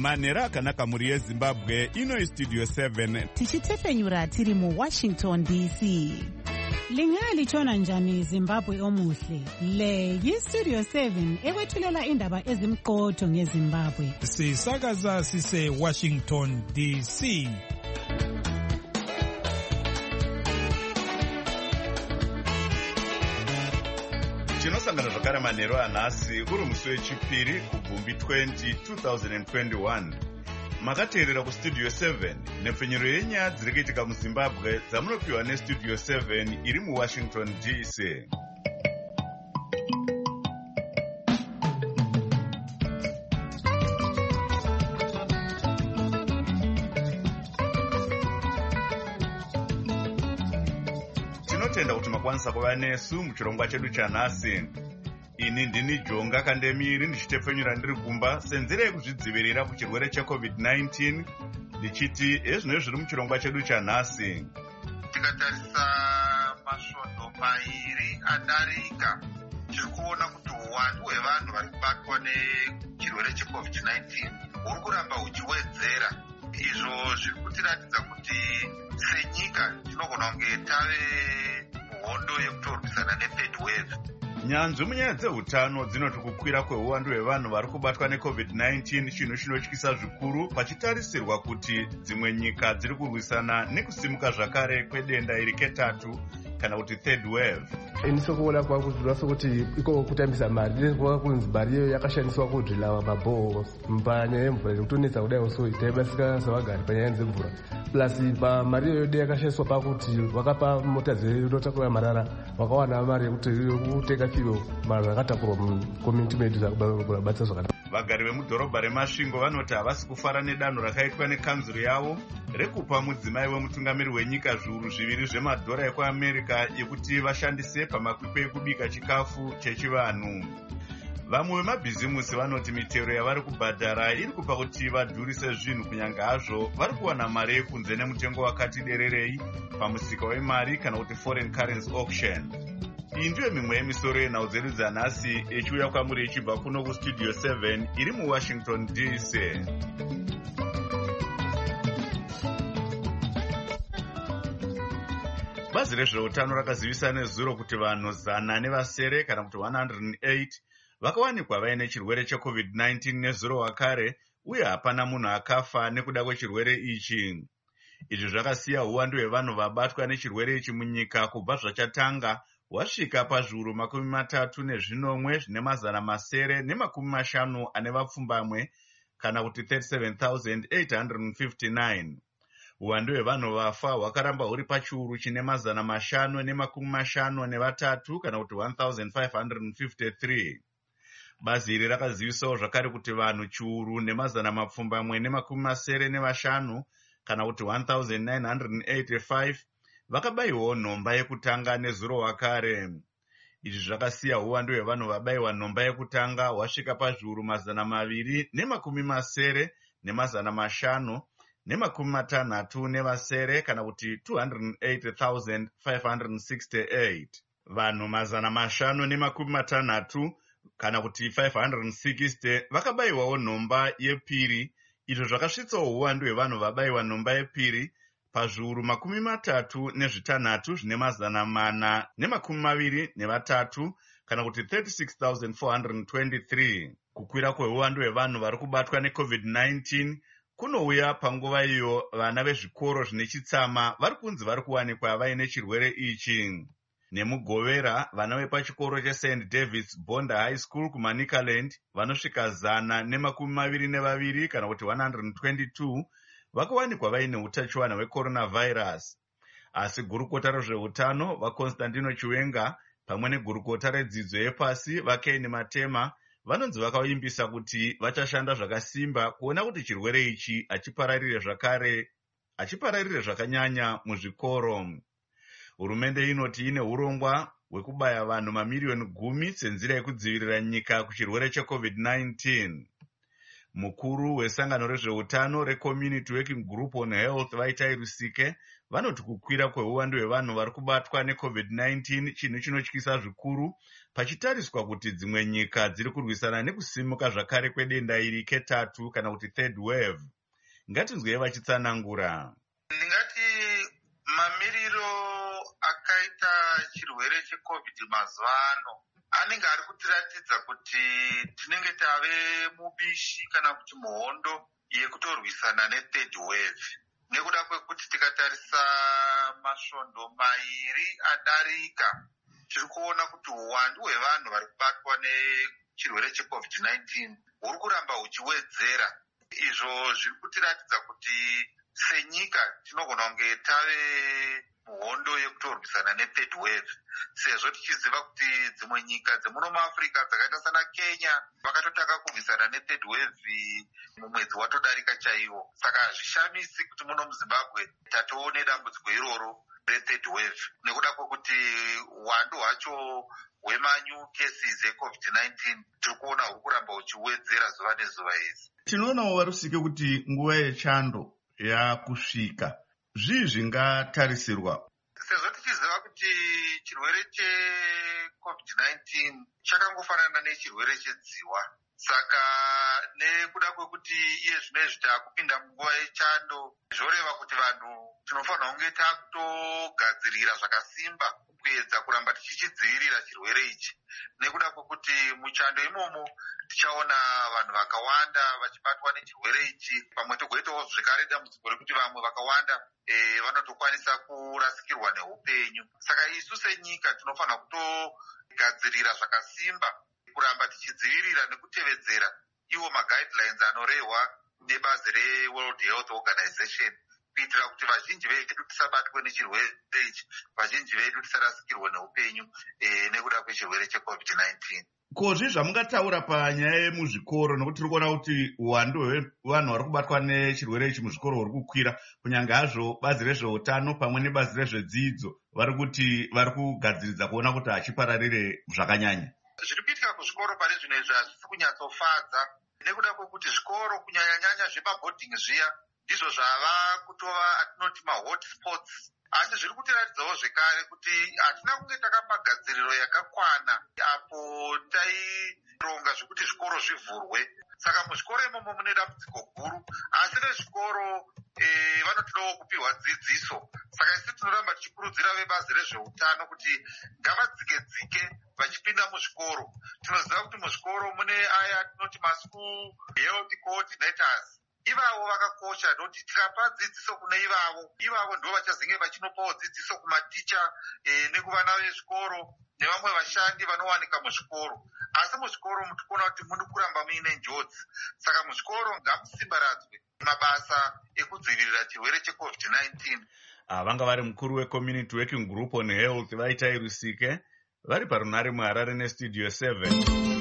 manhero akanaka mhuri yezimbabwe. Ino istudio 7 tichitefenyura tiri muWashington DC. Lingalitshona njani Zimbabwe omuhle? Le yistudio 7 ekwethulela indaba ezimqotho ngeZimbabwe. Sisakaza sise Washington DC. tinosangana zvakare manhero anhasi uri musi wechipiri kubvumbi 2021. Makateerera kustudio 7 nepfenyuro yenyaya dziri kuitika muzimbabwe dzamunopiwa nestudio 7 iri muWashington DC. tinotenda kuti makwanisa kuva nesu muchirongwa chedu chanhasi. Ini ndini Jonga Kandemiri ndichitefenyura ndiri kumba senzira yekuzvidzivirira kuchirwere cheCovid-19 ndichiti ezvino zviri muchirongwa chedu chanhasi. Tikatarisa masvondo mairi adarika tiri kuona kuti uwandu hwevanhu vari kubatwa nechirwere cheCovid-19 huri kuramba huchiwedzera. Izvo zviri kutiratidza kuti senyika tinogona kunge tave muhondo yekutorwisana nethird wave. Nyanzvi munyaya dzehutano dzinoti kukwira kweuwandu hwevanhu vari kubatwa neCovid-19 chinhu chinotyisa zvikuru pachitarisirwa kuti dzimwe nyika dziri kurwisana nekusimuka zvakare kwedenda iri ketatu kana kuti third wave. Inisokuona kwangu zvinosokuti iko kutambisa mari ndezvikuona kunzi mari iyo yakashandiswa kudrila mabhoho panyaya yemvura ikutonetsa kudai so taibasika savagari panyaya dzemvura plus mari iyo yode yakashandiswa pakuti vakapa mota dzinotakura marara vakawana mari yekuti kutenga fiyo marara akatakurwa mucommunity medu zakubatsira zvakanaka. Vagari vemudhorobha reMasvingo vanoti havasi kufara nedanho rakaitwa nekanzuro yavo rekupa mudzimai wemutungamiri wenyika zviuru 2 zvemadhora ekuAmerica ekuti vashandise pamakwikwi ekubika chikafu chechivanhu. Vamwe vemabhizimusi vanoti mitero yavari kubhadhara iri kupa kuti vadhurise zvinhu kunyange hazvo vari kuwana mari yekunze nemutengo wakati dererei pamusika wemari kana kuti foreign currency auction. Iyi ndiyo mimwe yemisoro yenhau dzedu dzanhasi ichiuya kwamuri ichibva kuno kustudio 7 iri muWashington DC. Bazi rezveutano rakazivisa nezuro kuti vanhu 100 kana kuti 108 vakawanikwa vaine chirwere cheCovid-19 nezuro wakare uye hapana munhu akafa nekuda kwechirwere ichi. Izvi zvakasiya uwandu hwevanhu vabatwa nechirwere ichi munyika kubva zvachatanga wasvika pazviuru 34,950 ane vapfumbamwe kana kuti 37,859. Uwandu hwevanhu vafa hwakaramba huri pachiuru chine 553 kana kuti 1,553. Bazi iri rakazivisawo zvakare kuti vanhu chiuru ne1,705 kana kuti 1,985 vakabayiwawo nhomba yekutanga nezuro wakare. Izvi zvakasiya uwandu hwevanhu vabayiwa nhomba yekutanga hwasvika pazviuru 200,560 kana kuti 208,568. Vanhu 560 kana kuti 560 vakabayiwawo nhomba yepiri. Izvo zvakasvitsawo uwandu hwevanhu vabayiwa nhomba yepiri pazviuru 36 zvine 423 kana kuti 36,423. Kukwira kweuwandu hwevanhu vari kubatwa neCovid-19 kunouya panguva iyo vana vezvikoro zvine chitsama vari kunzi vari kuwanikwa vaine chirwere ichi. Nemugovera vana vepachikoro cheSt David's Bonda High School kuManicaland vanosvika 122 kana kuti 122 vakawanikwa vaine utachiwana hwecoronavirus. Asi gurukota rezveutano vaConstantino Chiwenga pamwe negurukota redzidzo yepasi vaKaini Matema vanonzi vakaimbisa kuti vachashanda zvakasimba kuona kuti chirwere ichi hachipararire zvakanyanya muzvikoro. Hurumende inoti ine urongwa hwekubaya vanhu mamiliyoni 10 senzira yekudzivirira nyika kuchirwere cheCovid-19. Mukuru wesangano rezveutano reCommunity Working Group on Health Vaitai Rusike vanoti kukwira kweuwandu hwevanhu vari kubatwa neCovid-19 chinhu chinotyisa zvikuru, pachitariswa kuti dzimwe nyika dziri kurwisana nekusimuka zvakare kwedenda iri ketatu kana kuti third wave. Ngatinzwei vachitsanangura. Ndingati mamiriro akaita chirwere cheCovid mazuva ano anenge ari kutiratidza kuti tinenge tave mubishi kana kuti muhondo yekutorwisana nethird wave, nekuda kwekuti tikatarisa masvondo mairi adarika tiri kuona kuti uwandu hwevanhu vari kubatwa nechirwere cheCovid-19 huri kuramba huchiwedzera. Izvo zviri kutiratidza kuti senyika tinogona kunge tave muhondo yekutorwisana nethird wave, sezvo tichiziva kuti dzimwe nyika dzemuno muAfrica dzakaita sana Kenya vakatotanga kurwisana nethird wave mumwedzi watodarika chaiwo. Saka hazvishamisi kuti muno muZimbabwe tatoone dambudziko iroro rethird wave, nekuda kwekuti uwandu hwacho hwemanyu cases eCovid-19 tiri kuona huri kuramba huchiwedzera zuva nezuva idzi. Tinoonawo Warusike kuti nguva yechando yakusvika. Zvii zvingatarisirwa? Sezvo tichiziva kuti chirwere cheCovid-19 chakangofanana nechirwere chedziwa, saka nekuda kwekuti iye zvinezvi taakupinda munguva yechando, zvoreva kuti vanhu tinofanira kunge takutogadzirira zvakasimba kuedza kuramba tichichidzivirira chirwere ichi, nekuda kwekuti muchando imomo tichaona vanhu vakawanda vachibatwa nechirwere ichi, pamwe togoitawo zvekare dambudziko rekuti vamwe vakawanda vanotokwanisa kurasikirwa neupenyu. Saka isu senyika tinofanira kutogadzirira zvakasimba kuramba tichidzivirira nekutevedzera iwo maguidelines anorehwa nebazi reWorld Health Organization, kuitira kuti vazhinji vedu tisabatwe nechirwere ichi, vazhinji vedu tisarasikirwe neupenyu nekuda kwechirwere cheCovid-19. Kozvi zvamungataura panyaya yemuzvikoro, nokuti tiri kuona kuti uwandu hwevanhu vari kubatwa nechirwere ichi muzvikoro huri kukwira, kunyange hazvo bazi rezveutano pamwe nebazi rezvedzidzo vari kuti vari kugadziridza kuona kuti hachipararire zvakanyanya. Zviri kuitika kuzvikoro pane zvino izvi hazvisi kunyatsofadza, nekuda kwekuti zvikoro kunyanya-nyanya zvemabhodhingi zviya ndizvo zvava kutova atinoti mahotspots, asi zviri kutiratidzawo zvekare kuti hatina kunge takapagadziriro yakakwana apo taironga zvekuti zvikoro zvivhurwe. Saka muzvikoro imomo mune dambudziko guru, asi vezvikoro vanotodawo kupiwa dzidziso. Saka isi tinoramba tichikurudzira vebazi rezveutano kuti ngavadzike-dzike vachipinda muzvikoro. Tinoziva kuti muzvikoro mune aya tinoti maschool health coordinators. Ivavo vakakosha, nekuti tikapa dzidziso kune ivavo ndo vachazenge vachinopawo dzidziso kumaticha nekuvana vezvikoro nevamwe vashandi vanowanika muzvikoro. Asi muzvikoro mutikuona kuti muri kuramba muine njodzi. Saka muzvikoro ngamusimbaradzwe mabasa ekudzivirira chirwere cheCovid-19. Vanga vari mukuru weCommunity Working Group on Health Vaitai Rusike, vari parunare muHarare neStudio 7.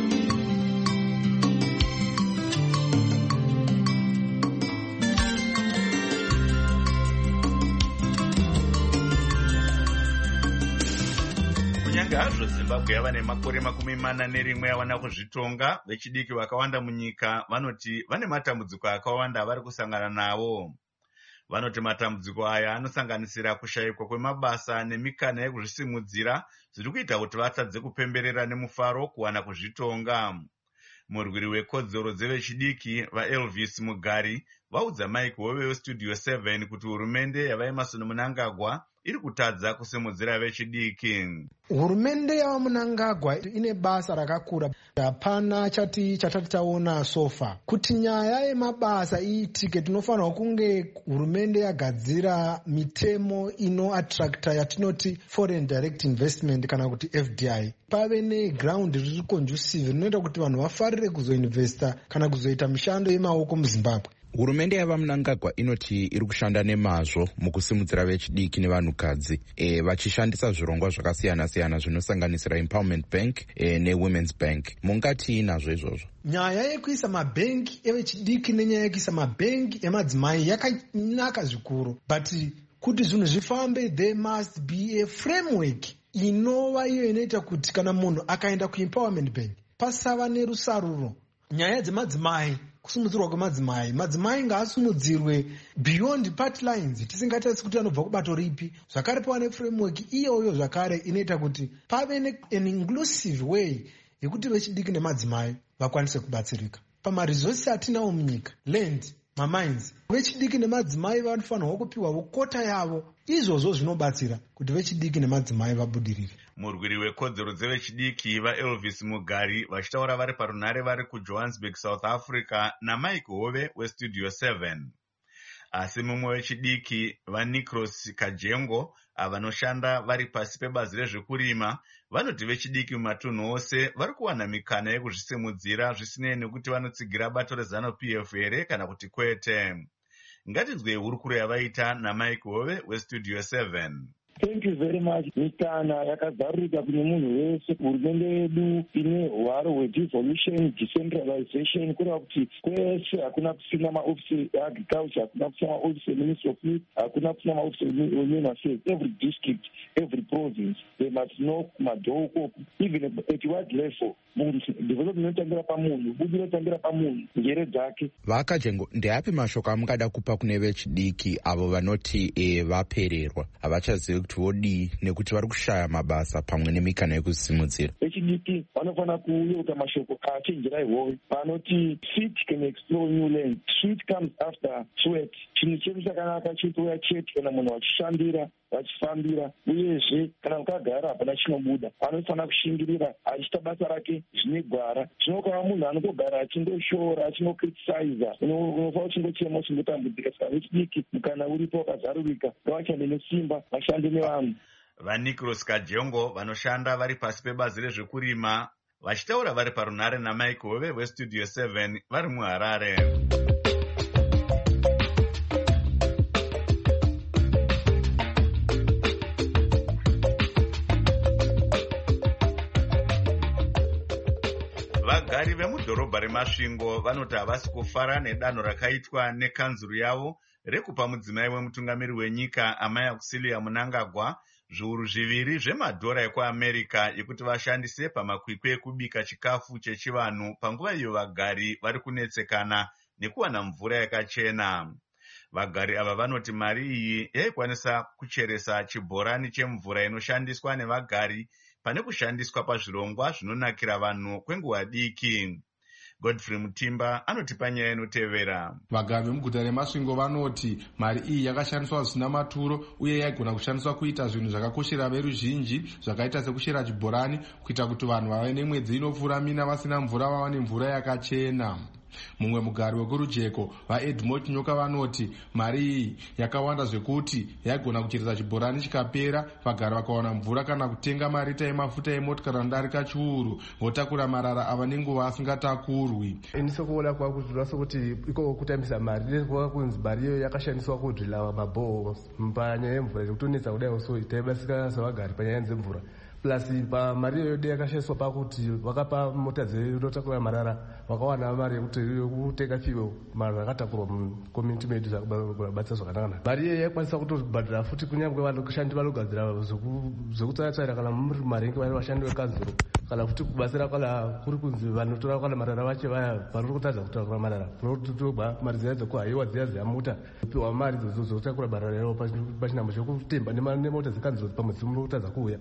Hazvo Zimbabwe yava nemakore 41 yawana kuzvitonga, vechidiki vakawanda munyika vanoti vane matambudziko akawanda avari kusangana nawo. Vanoti matambudziko aya anosanganisira kushayikwa kwemabasa nemikana yekuzvisimudzira zviri kuita kuti vatadze kupemberera nemufaro kuwana kuzvitonga. Murwiri wekodzero dzevechidiki vaElvis Mugari vaudza Mike Hove weStudio 7 kuti hurumende yavaEmmerson Mnangagwa iri kutadza kusimudzira vechidiki. Hurumende yavaMnangagwa ine basa rakakura. Hapana chatati taona sofa. Kuti nyaya yemabasa iitike, tinofanira kunge hurumende yagadzira mitemo inoattracta yatinoti foreign direct investment kana kuti FDI. Pave neground riri conducive rinoita kuti vanhu vafarire kuzoinvesta kana kuzoita mishando yemaoko muZimbabwe. Hurumende yavaMnangagwa inoti iri kushanda nemazvo mukusimudzira vechidiki nevanhukadzi, vachishandisa zvirongwa zvakasiyana-siyana zvinosanganisira Empowerment Bank neWomen's Bank. Mungati nazvo izvozvo? Nyaya yekuisa mabhengi evechidiki nenyaya yekuisa mabhengi emadzimai yakanaka zvikuru, but kuti zvinhu zvifambe there must be a framework inova iyo inoita kuti kana munhu akaenda kuEmpowerment Bank pasava nerusaruro. Nyaya dzemadzimai kusimudzirwa kwemadzimai. Madzimai ngaasimudzirwe beyond party lines, tisingatarisi kuti anobva kubato ripi. Zvakare pava neframework iyoyo zvakare inoita kuti pave an inclusive way yekuti vechidiki nemadzimai vakwanise kubatsirika. Pamaresources atinawo munyika, land, mamines, vechidiki nemadzimai vanofanirwa kupiwa kota yavo. Izvozvo zvinobatsira kuti vechidiki nemadzimai vabudirire. Murwiri wekodzero dzevechidiki vaElvis Mugari vachitaura vari parunhare vari kuJohannesburg, South Africa, naMike Hove weStudio 7. Asi mumwe wechidiki vaNicros Kajengo vanoshanda vari pasi pebazi rezvekurima vanoti vechidiki mumatunhu ose vari kuwana mikana yekuzvisimudzira zvisinei nekuti vanotsigira bato reZANU-PF here kana kuti kwete. Ngatinzwe hurukuro yavaita naMike Hove weStudio 7. Thank you very much. Mikana yakazarurika kune munhu wese. Hurumende yedu ine hwaro hwedevolution, decentralization, kureva kuti kwese hakuna kusina maofisi eagriculture, hakuna kusina maofisi eministry of youth, hakuna kusina maofisi ehuman affairs. Every district, every province, they must know madhoko, even at what level. Development inotangira pamunhu, budi inotangira pamunhu, njere dzake. Vakajengo, ndeapi mashoko amungada kupa kune vechidiki avo vanoti vapererwa, havachazivi kuti vodii nekuti vari kushaya mabasa pamwe nemikana yekuzisimudzira? Vechidiki vanofana kuyeuka mashoko achenjerai hove, vanoti feet can explore new land, sweat comes after sweat. Chinhu chedu chakanaka chitouya chete kana munhu vachishandira, vachifambira, uyezve kana ukagara hapana chinobuda. Anofanira kushingirira achiita basa rake zvine gwara. Zvinokaa munhu anongogara achindoshora, achingokriticiza, unofa uchingochema uchingotambudzika. Saka vechidiki mukana uripo wakazarurika, ngavashande nesimba, vashande nevanhu. VaNicros Kajengo vanoshanda vari pasi pebazi rezvekurima vachitaura vari parunhare naMike Hove weStudio 7 vari muHarare. Vagari vemudhorobha reMasvingo vanoti havasi kufara nedanho rakaitwa nekanzuru yavo rekupa mudzimai wemutungamiri wenyika Amai Auxilia Mnangagwa zviuru 2 zvemadhora ekuAmerica ekuti vashandise pamakwikwi ekubika chikafu chechivanhu panguva iyo vagari vari kunetsekana nekuwana mvura yakachena. Vagari ava vanoti mari iyi yaikwanisa kucheresa chibhorani chemvura inoshandiswa nevagari pane kushandiswa pazvirongwa zvinonakira vanhu kwenguva diki. Godfrey Mutimba anotipa nyaya inotevera. Vagari vemuguta reMasvingo vanoti mari iyi yakashandiswa zvisina maturo uye yaigona kushandiswa kuita zvinhu zvakakoshera veruzhinji zvakaita sekushera chibhorani kuita kuti vanhu vave nemwedzi inopfuura mina vasina mvura vawane mvura yakachena. Mumwe mugari wekurujeko vaEdmond Nyoka vanoti mari iyi yakawanda zvekuti yaigona kucheresa chibhorani chikapera vagari vakawana mvura kana kutenga marita emafuta emotikari anodarika chiuru votakura marara ava nenguva asingatakurwi. Inise kuona kwakuziva sokuti iko kutambisa mari ndezwa kunzi mari iyo yakashandiswa kudrila mabhohos panyaya yemvura yekutonetsa kudai so taibasika savagari panyaya dzemvura. Plus mari iyo yakashandiswa pakuti vakapa mota dzinotakura marara vakawana mari yekuti kutenga fiwo marara akatakurwa mucommunity medu zvakubatsira zvakanaka. Mari iyo yaikwanisa kutobhadhara futi kunyange vanoshandi vanogadzira zvekutsara kana muri marengi vari vashandi vekanzuro kana futi kubatsira kana kuri kunzi vanotora kana marara vacho vaya vari kutadza kutakura marara kunotogba mari dziya dzekuhaiwa dziya dzemuta kupiwa mari dzotakura marara yavo pachinhambo chokutemba nemota dzekanzuro pamwe dzinotadza kuuya.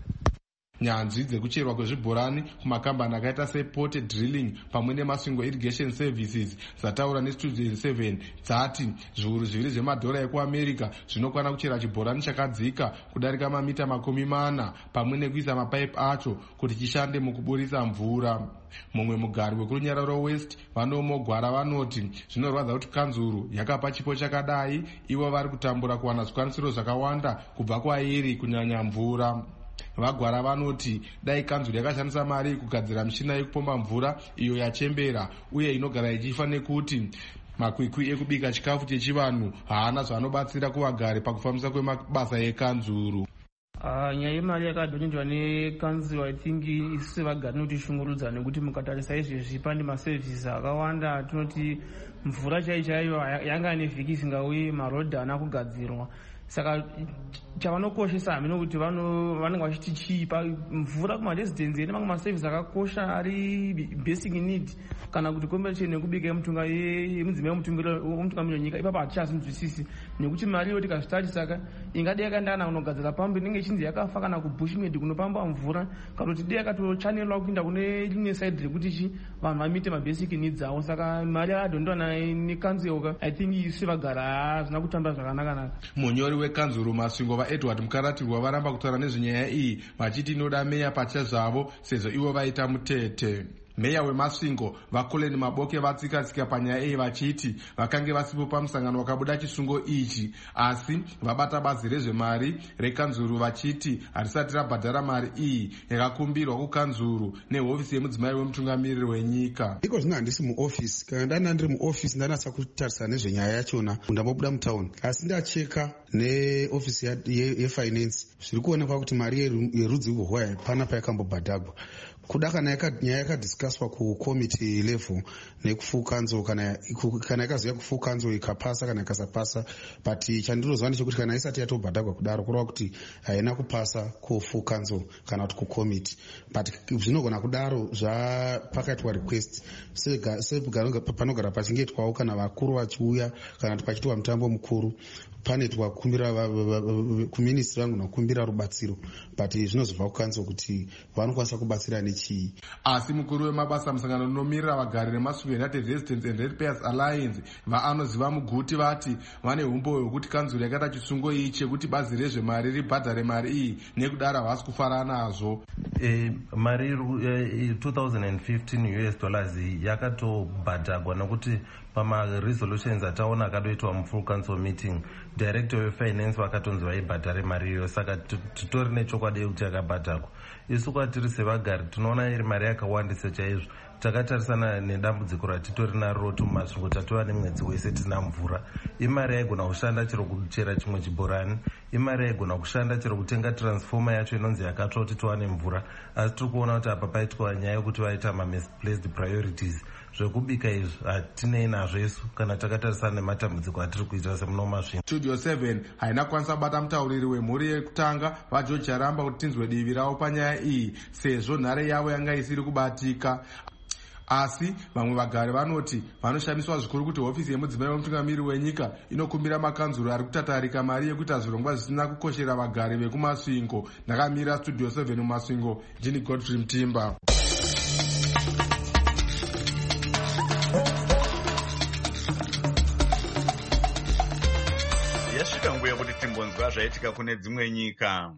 Nyanzvi dzekucherwa kwezvibhorani kumakambani akaita sePort Drilling pamwe neMasvingo Irrigation Services dzataura neStudio 7 dzati zviuru 2 zvemadhora ekuAmerica zvinokwana kuchera chibhorani chakadzika kudarika mamita 40 pamwe nekuisa mapaipi acho kuti chishande mukuburisa mvura. Mumwe mugari wekurunyararo West vanomogwara vanoti zvinorwadza kuti kanzuru yakapa chipo chakadai ivo vari kutambura kuwana zvikwanisiro zvakawanda kubva kwairi kunyanya mvura. Vagwara vanoti dai kanzuru yakashandisa mari kugadzira mishina yekupomba mvura iyo yachembera uye inogara ichifa nekuti makwikwi ekubika chikafu chechivanhu haana zvanobatsira kuvagari pakufambisa kwemabasa ekanzuru. Nyaya yemari yakadhonedzwa nekanzuru I think isu sevagari notishungurudza nekuti mukatarisa izvezvi pane maservhisi akawanda. Tinoti mvura chaiyo yanga nevhiki isingauyi, marodhi haana kugadzirwa. saka chavanokoshesa hamino kuti vanenge vachitichipa mvura kumaresidence ine mamwe maservice akakosha ari basic need kana kuti combination nekubika yemudzimai womutungamiri wenyika. Ipapo hatichazinzwisisi nekuti mari iyo tikazvitarisa ingadi yakandana kunogadzira pambi inenge ichinzi yakafa kana kubushmed kunopamba mvura kana kuti dei yakatochanelwa kuinda kune rimwe side rekuti vanhu vamite mabasic needs avo. Saka mari yakadhondiwa nekanzuro I think isu vagara hazvina kutamba zvakanaka. Munyori wekanzuro Masvingo vaEdward Mukaratirwa varamba kutaura nezvenyaya iyi vachiti inoda meya pachezvavo sezvo ivo vaita mutete. Meya weMasvingo vaKoleni Maboke vatsika-tsika panyaya iyi vachiti vakange vasipo pamusangano wakabuda chisungo ichi, asi vabata bazi rezvemari rekanzuru vachiti harisati rabhadhara mari iyi yakakumbirwa kukanzuru nehofisi yemudzimai wemutungamiriri wenyika. Iko zvino handisi muofisi, kana ndana ndiri muofisi ndanatsa kutarisana nezvenyaya yachona ndambobuda mutauni, asi ndacheka neofisi yefinance zviri kuonekwa kuti mari yerudzi urwo hapana payakambobhadhagwa. Kuda kana nyaya yakadhiskaswa kukomiti level nekufukanzo kana yakaziva kufukanzo ikapasa kana ikasapasa, but chandirozwa ndechekuti kana isati yatobhadhagwa kudaro kureva kuti haina kupasa kufukanzo kana kuti kukomiti, but zvinogona kudaro zvapakaitwa request panogara pachingetwawo kana vakuru vachiuya kana kuti pachiitwa mutambo mukuru panoitwa kumbira kuministri vangu nokumbira rubatsiro, but zvinozobva kukanzwa kuti vanokwanisa kubatsira nechii. Asi mukuru wemabasa musangano unomirira vagari nemasvingo United Residents and Ratepayers Alliance vaanoziva muguti vati vane umbo hwekuti kanzuro yakaita chisungo ichi chekuti bazi rezvemari ribhadhare mari iyi nekudaro havasi kufara nazvo. Mari $2015 US yakatobhadhagwa nokuti pamaresolutions ataona akadoitwa mufull council meeting director wefinance vakatonzi vaibhadhare mari iyo, saka titori nechokwadi yekuti yakabhadhagwa. Isu kwatiri sevagari tinoona iri mari yakawandisa chaizvo. Takatarisana nedambudziko ratitori naro tumasvingo tatova nemwedzi wese tisina mvura. Imari yaigona kushanda chero kuchera chimwe chibhorani, imari yaigona kushanda chero kutenga transformer yacho inonzi yakatsva kuti tiwane mvura, asi tiri kuona kuti apa paitwa nyaya yekuti vaita misplaced priorities. Zvekubika izvi hatinei nazvo isu kana takatarisana nematambudziko atiri kuita semuno Masvingo. Studio 7 haina kwanisa bata mutauriri wemhuri yekutanga vaGeorge Charamba kuti tinzwe divi ravo panyaya iyi sezvo nhare yavo yanga isiri kubatika. Asi vamwe vagari vanoti vanoshamiswa zvikuru kuti hofisi yemudzimai wemutungamiriri wenyika inokumbira makanzuro ari kutatarika mari yekuita zvirongwa zvisina kukoshera vagari vekuMasvingo. Ndakamira Studio 7 muMasvingo, ndini Godfrey Mtimba. Yasvika nguva yekuti timbonzwa zvaitika kune dzimwe nyika.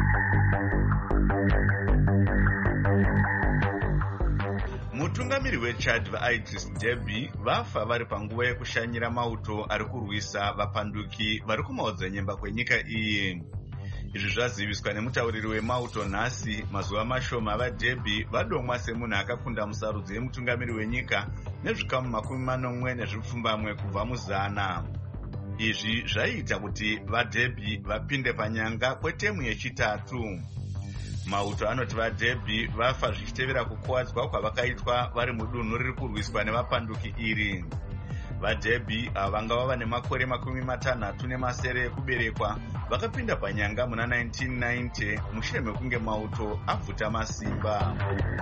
Mutungamiri weChad vaIdris Deby vafa vari panguva yekushanyira mauto ari kurwisa vapanduki vari kumaodzanyemba kwenyika iyi. Izvi zvaziviswa nemutauriri wemauto nhasi mazuva mashoma vaDeby vadomwa semunhu akakunda musarudzo yemutungamiri wenyika nezvikamu 40 kubva muzana. Izvi zvaiita kuti vaDeby vapinde panyanga kwetemu yechitatu. Mauto anoti vaDeby vafa zvichitevera kukuwadzwa kwavakaitwa vari mudunhu riri kurwiswa nevapanduki iri. VaDeby vanga vava nemakore 60 ekuberekwa vakapinda panyanga muna 1990 mushure mekunge mauto abvuta masimba.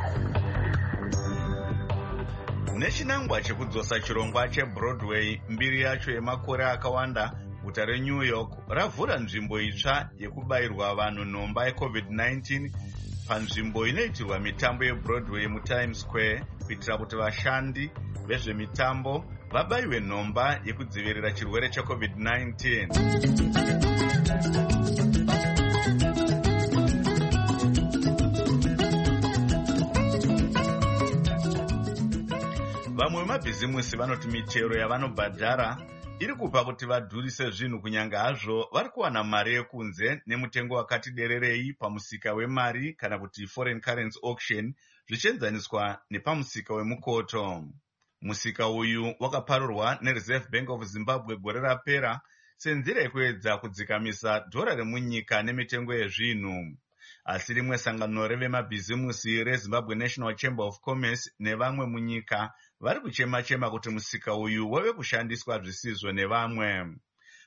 Nechinangwa chekudzosa chirongwa cheBroadway, mbiri yacho yemakore akawanda, guta reNew York ravhura nzvimbo itsva yekubayirwa vanhu nhomba yeCovid-19 panzvimbo inoitirwa mitambo yeBroadway muTimes Square kuitira kuti vashandi vezvemitambo vabayiwe nhomba yekudzivirira chirwere cheCovid-19. Vamwe vemabhizimusi vanoti michero yavanobhadhara iri kupa kuti vadhurise zvinhu kunyange hazvo vari kuwana mari yekunze nemutengo wakati dererei pamusika wemari kana kuti foreign currency auction zvichienzaniswa nepamusika wemukoto. Musika uyu wakaparurwa neReserve Bank of Zimbabwe gore rapera senzira yekuedza kudzikamisa dhora remunyika nemitengo yezvinhu. Asi rimwe sangano revemabhizimusi reZimbabwe National Chamber of Commerce nevamwe munyika vari kuchema-chema kuti musika uyu wave kushandiswa zvisizvo nevamwe.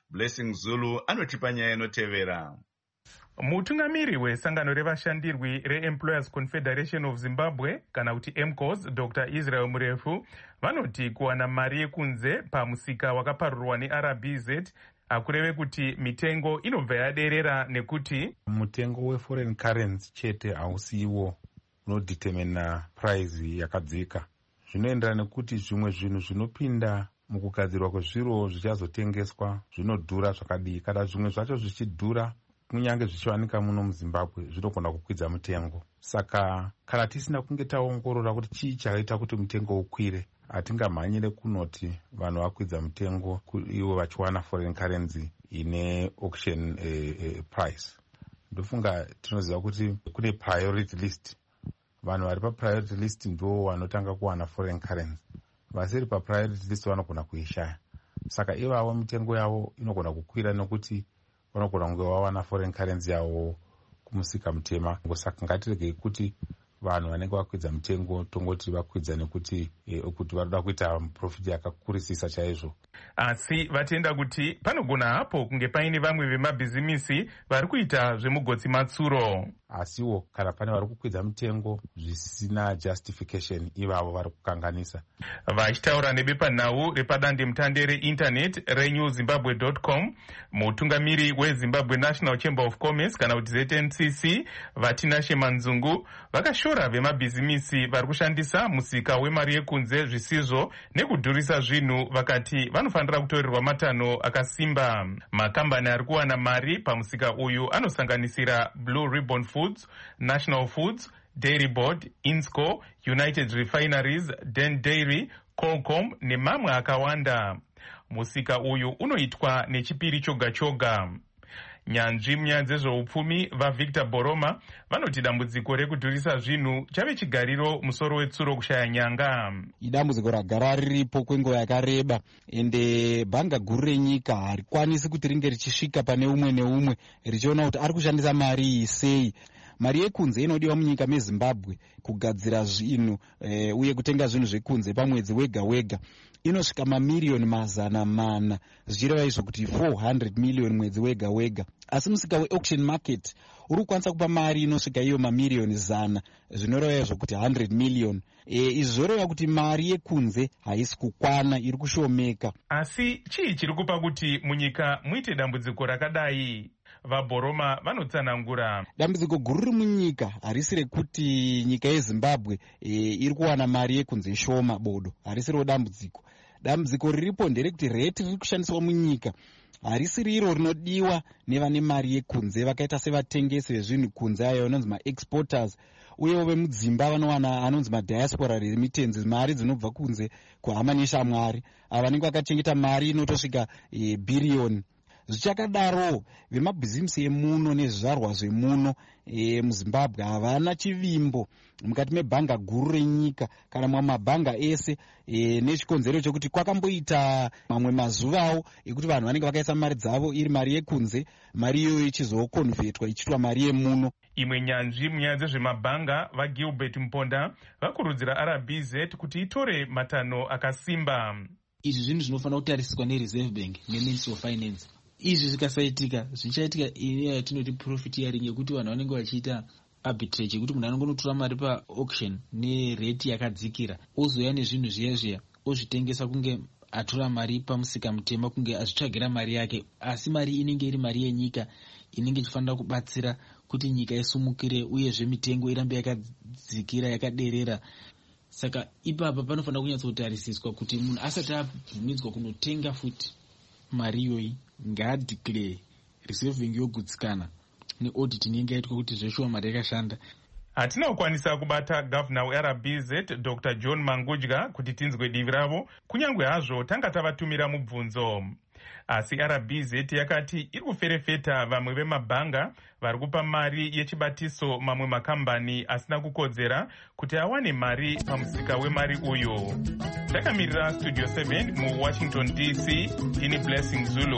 Blessing Zulu anotipa nyaya inotevera. Mutungamiri wesangano revashandirwi reEmployers Confederation of Zimbabwe kana kuti EMCOS, Dr. Israel Murefu, vanoti kuwana mari yekunze pamusika wakaparurwa neRBZ akureve kuti mitengo inobva yaderera nekuti mutengo weforeign currency chete hausiwo unodetermina price yakadzika. Zvinoenderana nekuti zvimwe zvinhu zvinopinda mukugadzirwa kwezviro zvichazotengeswa zvinodhura zvakadii. Kana zvimwe zvacho zvichidhura kunyange zvichiwanika muno muZimbabwe zvinogona kukwidza mutengo. Saka kana tisina kunge taongorora kuti chii chakaita kuti mutengo ukwire, hatingamhanyire kunoti vanhu vakwidza mutengo ivo vachiwana foreign currency ine auction price. Ndofunga tinoziva kuti kune priority list. Vanhu vari papriority list ndo vanotanga kuwana foreign currency. Vasiri papriority list vanogona kuishaya. Saka ivavo mitengo yavo inogona kukwira nekuti vanogona kunge vawana foreign currency yavo kumusika mutema. Saka ngatiregei kuti vanhu vanenge vakwidza mutengo tongoti vakwidza nekuti kuti vanoda kuita profit yakakurisisa chaizvo. Asi vatenda kuti panogona hapo kunge paine vamwe vemabhizimisi vari kuita zvemugotsi matsuro. Asiwo kana pane vari kukwidza mutengo zvisina justification, ivavo vari kukanganisa. Vachitaura nebepanhau repadande mutande reinternet renewzimbabwe.com, mutungamiri weZimbabwe National Chamber of Commerce kana kuti ZNCC Vatinashe Manzungu vakashora vemabhizimisi vari kushandisa musika wemari yekunze zvisizvo nekudhurisa zvinhu, vakati vanofanira kutorerwa matanho akasimba. Makambani ari kuwana mari pamusika uyu anosanganisira Blue Ribbon Foods, National Foods, Dairy Board, Insco, United Refineries, Den Dairy, Colcom nemamwe akawanda. Musika uyu unoitwa nechipiri choga choga. Nyanzvi munyaya dzezveupfumi vaVictor Boroma vanoti dambudziko rekudhurisa zvinhu chave chigariro musoro wetsuro kushaya nyanga. Idambudziko ragara riripo kwenguva yakareba, ende bhanga guru renyika harikwanisi kuti ringe richisvika pane umwe neumwe richiona kuti ari kushandisa mari iyi sei. Mari yekunze inodiwa munyika meZimbabwe kugadzira zvinhu uye kutenga zvinhu zvekunze pamwedzi wega wega inosvika mamiliyoni 400, zvichireva izvo kuti 400 million mwedzi wega wega. Asi musika weauction market uri kukwanisa kupa mari inosvika iyo mamiliyoni 100, zvinoreva izvo kuti 100 million. Izvi zvoreva kuti mari yekunze haisi kukwana, iri kushomeka. Asi chii chiri kupa kuti munyika muite dambudziko rakadai? VaBoroma vanotsanangura. Dambudziko guru riri munyika harisi rekuti nyika yeZimbabwe iri kuwana mari yekunze shoma bodo, harisiro dambudziko. Dambudziko riripo nderekuti reti riri kushandiswa munyika harisi riro rinodiwa nevane mari yekunze vakaita sevatengesi vezvinhu kunze, ayo vanonzi maexporters, uyewo vemudzimba vanowana anonzi madiaspora remittenzi, mari dzinobva kunze kuhama neshamwari, ava vanenge vakachengeta mari inotosvika bhiriyoni. Zvichakadaro vemabhizimisi emuno nezvizvarwa zvemuno muZimbabwe havana chivimbo mukati mebhanga guru renyika kana mamabhanga ese, nechikonzero chokuti kwakamboita mamwe mazuvawo ekuti vanhu vanenge vakaisa mari dzavo iri mari yekunze, mari iyoyo ichizokonvertwa ichiitwa mari yemuno. Imwe nyanzvi munyaya dzezvemabhanga vaGilbert Mponda vakurudzira RBZ kuti itore matanho akasimba. Izvi zvinhu zvinofanira kutarisiswa neReserve Bank neMinistry of Finance. Izvi zvikasaitika zvichaitika inyaya yatinoti profiteering, yekuti vanhu vanenge vachiita arbitrage, yekuti munhu anongonotora mari paauction nereti yakadzikira ozouya nezvinhu zviya zviya ozvitengesa kunge atora mari pamusika mutema, kunge azvitsvagira mari yake, asi mari inenge iri mari yenyika inenge ichifanira kubatsira kuti nyika isumukire uyezve mitengo irambe yakadzikira yakaderera. Saka ipapa panofanira kunyatsokutarisiswa kuti munhu asati abvumidzwa kunotenga futi mari iyoyi ngaadeclare, Reserve Bank yogutsikana neaudit inenge yaitwa kuti zveshuwa mari yakashanda. Hatina kukwanisa kubata gavana weRBZ Dr. John Mangudya kuti tinzwe divi ravo, kunyange hazvo tanga tavatumira mubvunzo. Asi RBZ yakati iri kuferefeta vamwe vemabhanga vari kupa mari yechibatiso mamwe makambani asina kukodzera kuti awane mari pamusika wemari uyu. Takamirira Studio 7 muWashington DC, ini Blessing Zulu.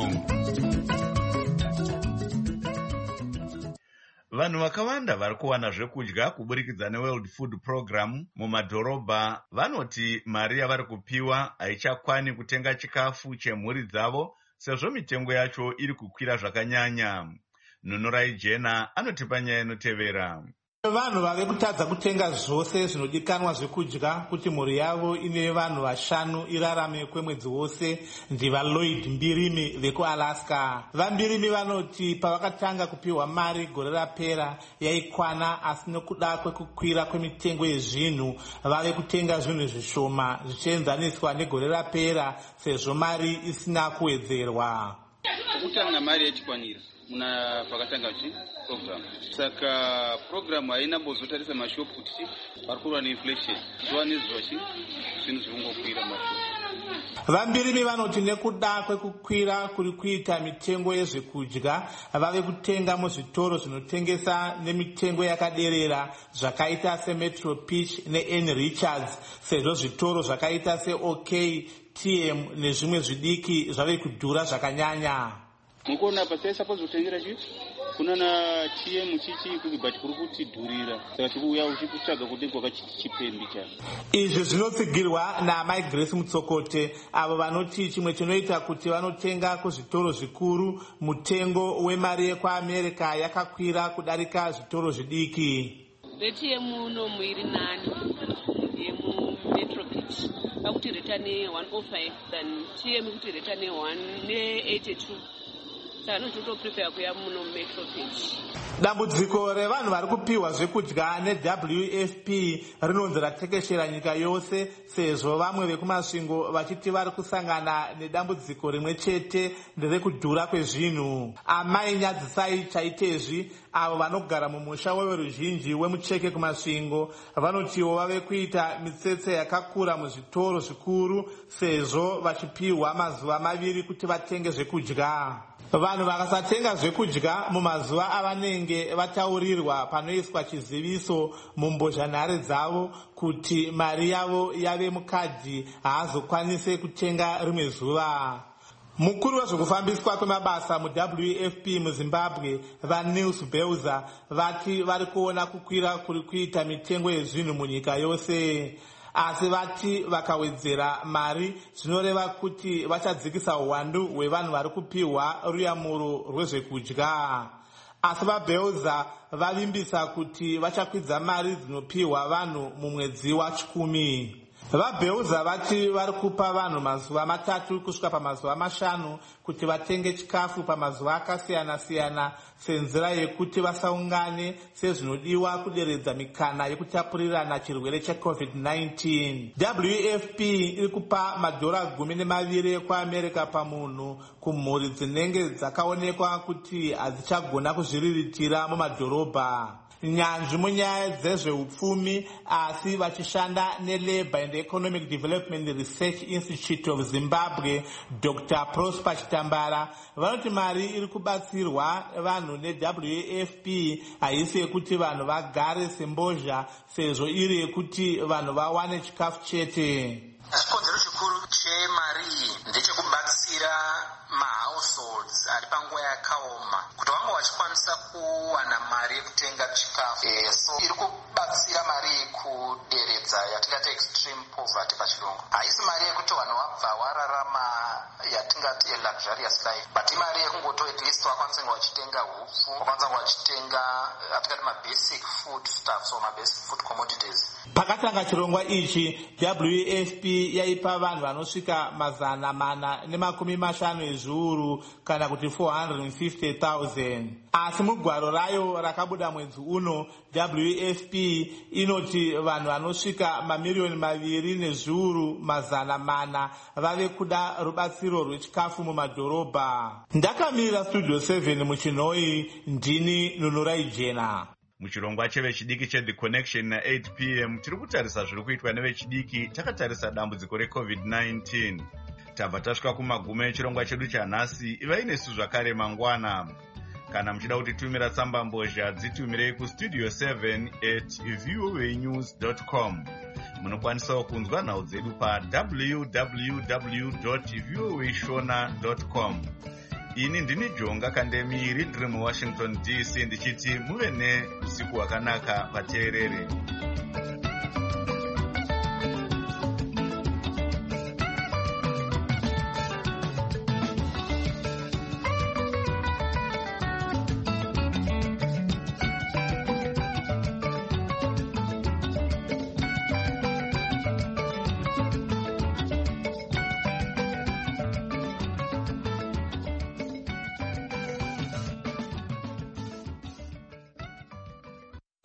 Vanhu vakawanda vari kuwana zvekudya kuburikidza neWorld Food Program mumadhorobha vanoti mari yavari kupiwa haichakwani kutenga chikafu chemhuri dzavo sezvo mitengo yacho iri kukwira zvakanyanya. Nunurai Jena anotipa nyaya inotevera. Vanhu vave kutadza kutenga zvose zvinodikanwa zvekudya kuti mhuri yavo ine vanhu 5 irarame kwemwedzi wose ndivaLloyd Mbirimi vekuAlaska. VaMbirimi vanoti pavakatanga kupiwa mari gore rapera yaikwana, asi nokuda kwekukwira kwemitengo yezvinhu vave kutenga zvinhu zvishoma zvichienzaniswa negore rapera sezvo mari isina kuwedzerwa. Kutanga mari yachikwanira muna pakatanga program. Saka program haina mbozotarisa mashopu kuti varikurwa neinflation. Zuva nezuva zvinhu zvikungokwira mashopu. VaMbirimi vanoti nekuda kwekukwira kuri kuita mitengo yezvekudya vave kutenga muzvitoro zvinotengesa nemitengo yakaderera zvakaita seMetro Pitch neN Richards, sezvo zvitoro zvakaita seOK, TM nezvimwe zvidiki zvave kudhura zvakanyanya. Mukuona pasai suppose kutengera chiti kuna na TM chichi kuti but kuri kuti dhurira saka tikuuya uchikutsvaga kuti kwakachipembi cha. Izvi zvinotsigirwa naMai Grace Mutsokote avo vanoti chimwe chinoita kuti vanotenga kuzvitoro zvikuru mutengo wemari yekuAmerica yakakwira kudarika zvitoro zvidiki. TM no muiri nani Metro Pitch akuti retane 105 than TM kuti retane 182. Dambudziko revanhu vari kupiwa zvekudya neWFP rinonzi ratekeshera nyika yose, sezvo vamwe vekumasvingo vachiti vari kusangana nedambudziko rimwe chete nderekudhura kwezvinhu. Amai Nyadzisai Chaitezvi avo vanogara mumusha weveruzhinji wemucheke kumasvingo vanotiwo vave kuita mitsetse yakakura muzvitoro zvikuru sezvo vachipiwa mazuva 2 kuti vatenge zvekudya. Vanhu vakasatenga zvekudya mumazuva avanenge vataurirwa panoiswa chiziviso mumbozhanhare dzavo kuti mari yavo yave mukadhi haazokwanise kutenga rimwe zuva. Mukuru wezvekufambiswa kwemabasa muWFP muZimbabwe vaNils Beuza vati vari kuona kukwira kuri kuita mitengo yezvinhu munyika yose. Asi vati vakawedzera mari zvinoreva kuti vachadzikisa uwandu hwevanhu vari kupiwa ruyamuro rwezvekudya. Asi vaBeuza vavimbisa kuti vachakwidza mari dzinopiwa vanhu mumwedzi wa10. VaBeuza vati vari kupa vanhu mazuva 3 kusvika pamazuva 5 kuti vatenge chikafu pamazuva akasiyana-siyana senzira yekuti vasaungane sezvinodiwa kuderedza mikana yekutapurirana chirwere cheCovid-19. WFP iri kupa $12 ekuAmerica pamunhu kumhuri dzinenge dzakaonekwa kuti hadzichagona kuzviriritira mumadhorobha. Nyanzvi munyaya dzezveupfumi asi vachishanda neLabour and Economic Development Research Institute of Zimbabwe, Dr. Prosper Chitambara vanoti mari iri kubatsirwa vanhu neWFP haisi yekuti vanhu vagare sembozha sezvo iri yekuti vanhu vawane chikafu chete. Chikonzero chikuru chemari iyi ndechekubatsira mahouseholds ari panguva yakaoma kuti vange vachikwanisa kuwana mari yekutenga chikafu. So iri kubatsira mari kuderedza yatingati extreme poverty pachirungu. Haisi mari yekuti vanhu vabva wararama yatingati luxurious life, but imari yekungoto at least vakwanisa kunge vachitenga hupfu, vakwanisa kunge vachitenga yatingati mabasic food stuffs or mabasic food commodities. Pakatanga chirongwa ichi WFP yaipa vanhu vanosvika 450 ezviuru kana kuti 450,000. Asi mugwaro rayo rakabuda mwedzi uno WFP inoti vanhu vanosvika 2,400,000 vave kuda rubatsiro rwechikafu mumadhorobha. Ndakamirira Studio 7 muChinoi, ndini Nunurai Jena. Muchirongwa chevechidiki cheThe Connection na8 p.m. tiri kutarisa zviri kuitwa nevechidiki takatarisa dambudziko reCovid-19. Tabva tasvika kumagumo echirongwa chedu chanhasi. Ivai nesu zvakare mangwana. Kana muchida kutitumira tsamba mbozha dzitumirei kustudio 7@voanews.com. Munokwanisawo kunzwa nhau dzedu www.voashona.com. Ini ndini Jonga Kandemiri ndiri muWashington DC ndichiti muve neusiku hwakanaka vateereri.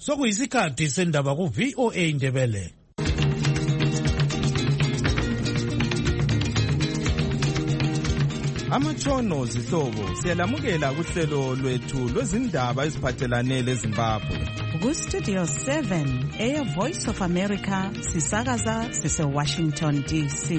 Sokuyisikhathi sendaba ku VOA Indebele. Amatshono zihlobo siyalamukela kuhlelo lwethu lwezindaba eziphathelane leZimbabwe. Ku-Studio 7 Air Voice of America sisakaza sise-Washington DC.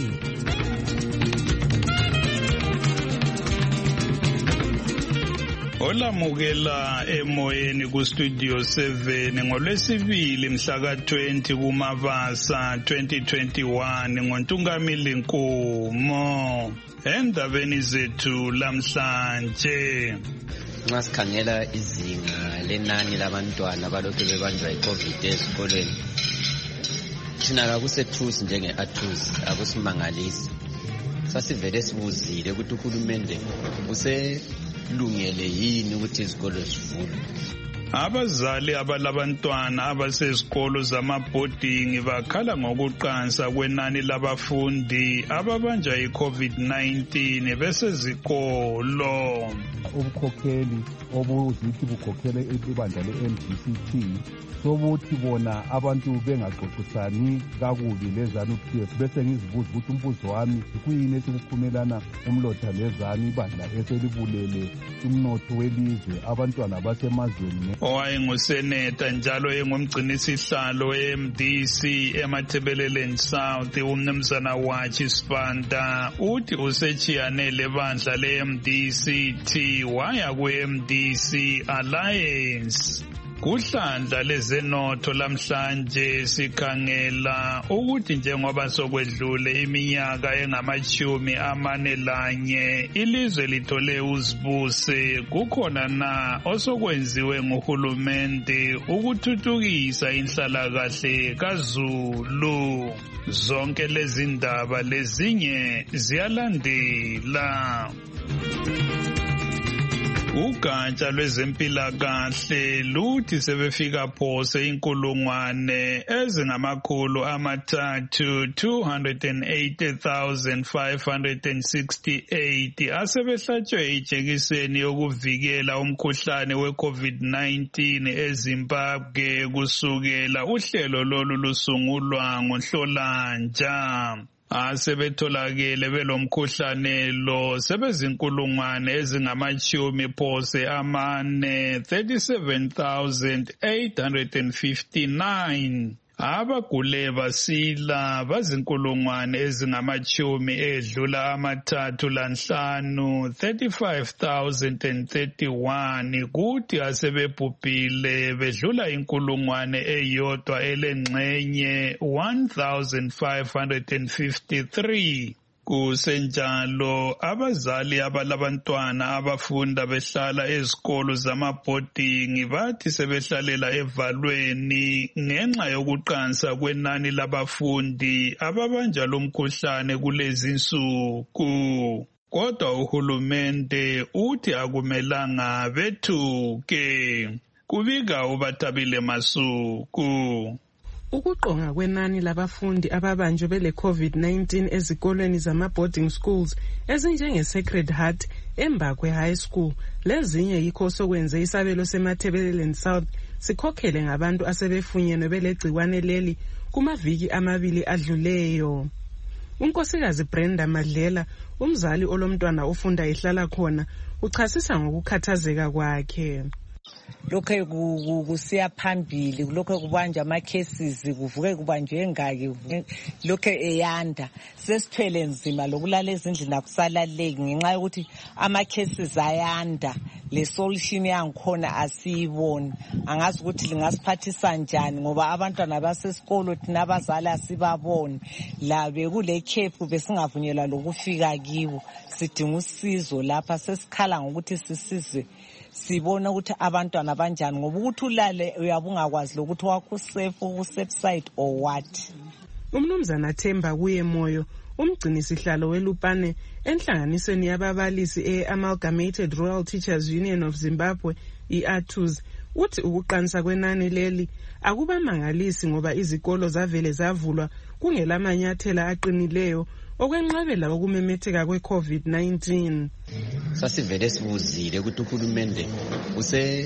Olamukela emoyeni ku-Studio 7 ngolwesibili mhla ka-20 kuMabasa 2021 ngoNtungamili Nkomo. Endabeni zethu lamhlanje nxa sikhangela izinga lenani labantwana balokhu bebanjwa yi-COVID ezikolweni, thina kakusethusi njenge-ATUS akusimangalisi. Sasivele sibuzile ukuthi uhulumende uselungele yini ukuthi izikolo zivulwe. Abazali abalabantwana abasezikolo zamabhodingi bakhala ngokuqansa kwenani labafundi ababanjwa yi-COVID-19 besezikolo. Ubukhokheli obuzithi bukhokhele ibandla le-MDCT sobuthi bona abantu bengaxoxisani kakubi leZANU-PF bese ngizibuza ukuthi umbuzo wami kuyini esikuphumelana umlotha leZANU ibandla eselibulele umnotho welizwe abantwana basemazweni. Owayenguseneta njalo engumgcinisihlalo we-MDC eMathebeleleni South umnumzana Wachi Sibanda uthi usechiyane lebandla le-MDCT waya ku-MDC Alliance. Kuhlandla lezenotho lamhlanje sikhangela ukuthi njengoba sokwedlule iminyaka engama-41 ilizwe lithole uzibuse, kukhona na osokwenziwe nguhulumende ukuthuthukisa inhlalakahle kaZulu. Zonke lezi ndaba lezinye ziyalandela. Ugatsha lwezempilakahle luthi sebefika phose 3,280,568 asebehlatshwe ijekiseni yokuvikela umkhuhlane we-COVID-19 eZimbabwe kusukela uhlelo lolu lusungulwa ngoNhlolanja. Asebetholakele belomkhuhlane lo sebezinkulungwane ezingama-40 37,859. Abagule basila bazinkulungwane ezingama-35 35,031 kuthi asebebhubhile bedlula inkulungwane eyodwa elengxenye 1,553. Kusenjalo abazali abalabantwana abafunda behlala ezikolo zamabhodingi bathi sebehlalela evalweni ngenxa yokuqansa kwenani labafundi ababanjwa lomkhuhlane kulezi insuku. Kodwa uhulumende uthi akumelanga bethuke. Kubika uBathabile Masuku. Ukuqonga kwenani labafundi ababanjwe bele COVID-19 ezikolweni zama-boarding schools ezinjenge-Sacred Heart, Embakwe High School lezinye yikho sokwenze isabelo seMathebeleleni South sikhokhele ngabantu asebefunyenwe belegciwane leli kumaviki amabili adluleyo. Unkosikazi Brenda Madlela, umzali olomntwana ofunda ehlala khona, uchasisa ngokukhathazeka kwakhe. Lokho kusiya phambili, lokho kubanja ama-cases kuvuke kubanjwe engaki, lokho eyanda. Sesithwele nzima lokulala ezindlini akusalaleki ngenxa yokuthi ama-cases ayanda. Le solution yangikhona asiyiboni. Angazi ukuthi lingasiphathisa njani ngoba abantwana basesikolo thina abazali asibaboni. La bekule khefu besingavunyelwa lokufika kibo. Sidinga usizo lapha, sesikhala ngokuthi sisizwe. Sibona ukuthi abantwana banjani ngoba ukuthi ulale uyabungakwazi lokuthi wakho safe side or what. Umnumzana Themba kuye moyo umgcinisihlalo weLupane enhlanganisweni yababalisi e-Amalgamated Rural Teachers Union of Zimbabwe i-ATUS uthi ukuqansa kwenani leli akubamangalisi ngoba izikolo zavele zavulwa kungelamanyathela aqinileyo okwenqabela ukumemetheka kwe-COVID-19. Sasivele sibuzile ukuthi uhulumende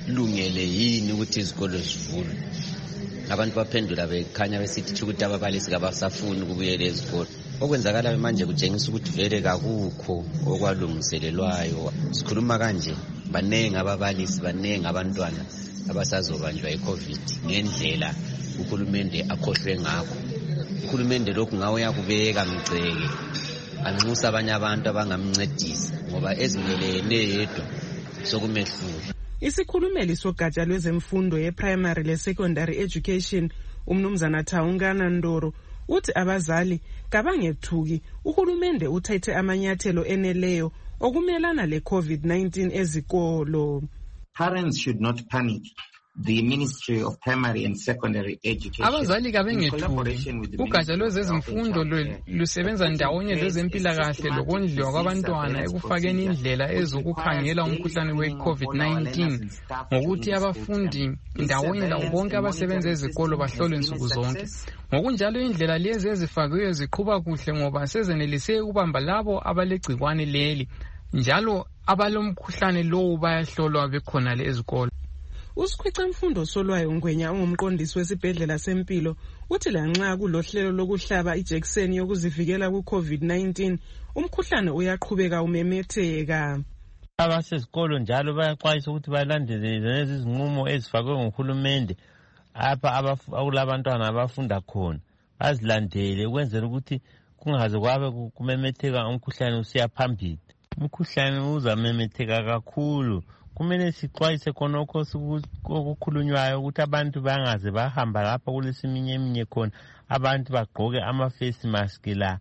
kulungele yini ukuthi izikolo zivulwe. Abantu baphendula bekhanya besithi ukuthi ababalisi kabasafuni ukubuyela ezikolo. Okwenzakala manje kutshengisa ukuthi vele kakukho okwalungiselelwayo. Sikhuluma kanje, banengi ababalisi, banengi abantwana abasazobanjwa iCovid ngendlela uhulumende akhohlwe ngakho. Uhulumende lokhu ngawo yakubeka mgceke, anxusa abanye abantu abangamncedisa ngoba ezimelene yedwa sokumehlula. Isikhulumeli sogatsha lwezemfundo ye-primary le-secondary education umnumzana Taungana Ndoro uthi abazali kabangethuki uhulumende uthethe amanyathelo eneleyo okumelana le-COVID-19 ezikolo. Parents should not panic. The Ministry of Primary and Secondary Education. Abazali kabengethuki. Ugatsha lwezemfundo lusebenza ndawonye lwezempilakahle lokondliwa kwabantwana ekufakeni indlela ezokukhangela umkhuhlane we-COVID-19 ngokuthi abafundi ndawonye labo bonke abasebenza ezikolo bahlolwe nsuku zonke. Ngokunjalo indlela lezi ezifakiwe ziqhuba kuhle ngoba sezenelise ukubamba labo abalegcikwane leli. Njalo abalomkhuhlane lowo bayahlolwa bekhona le ezikolo. Usikhwica Mfundo Solwayo Ngwenya ungumqondisi wesibhedlela sempilo uthi lanxa kulohlelo lokuhlaba ijekiseni yokuzivikela ku-COVID-19 umkhuhlane uyaqhubeka umemetheka. Abasesikolo njalo bayaxwayisa ukuthi balandele lezi zinqumo ezifakwe nguhulumende apha kulabantwana abafunda khona bazilandele ukwenzela ukuthi kungaze kwabe kumemetheka umkhuhlane usiya phambili. Umkhuhlane uzamemetheka kakhulu. Kumele sixwayise khonokho okukhulunywayo ukuthi abantu bangaze bahamba lapha kulesiminyeminya khona, abantu bagqoke ama-face mask la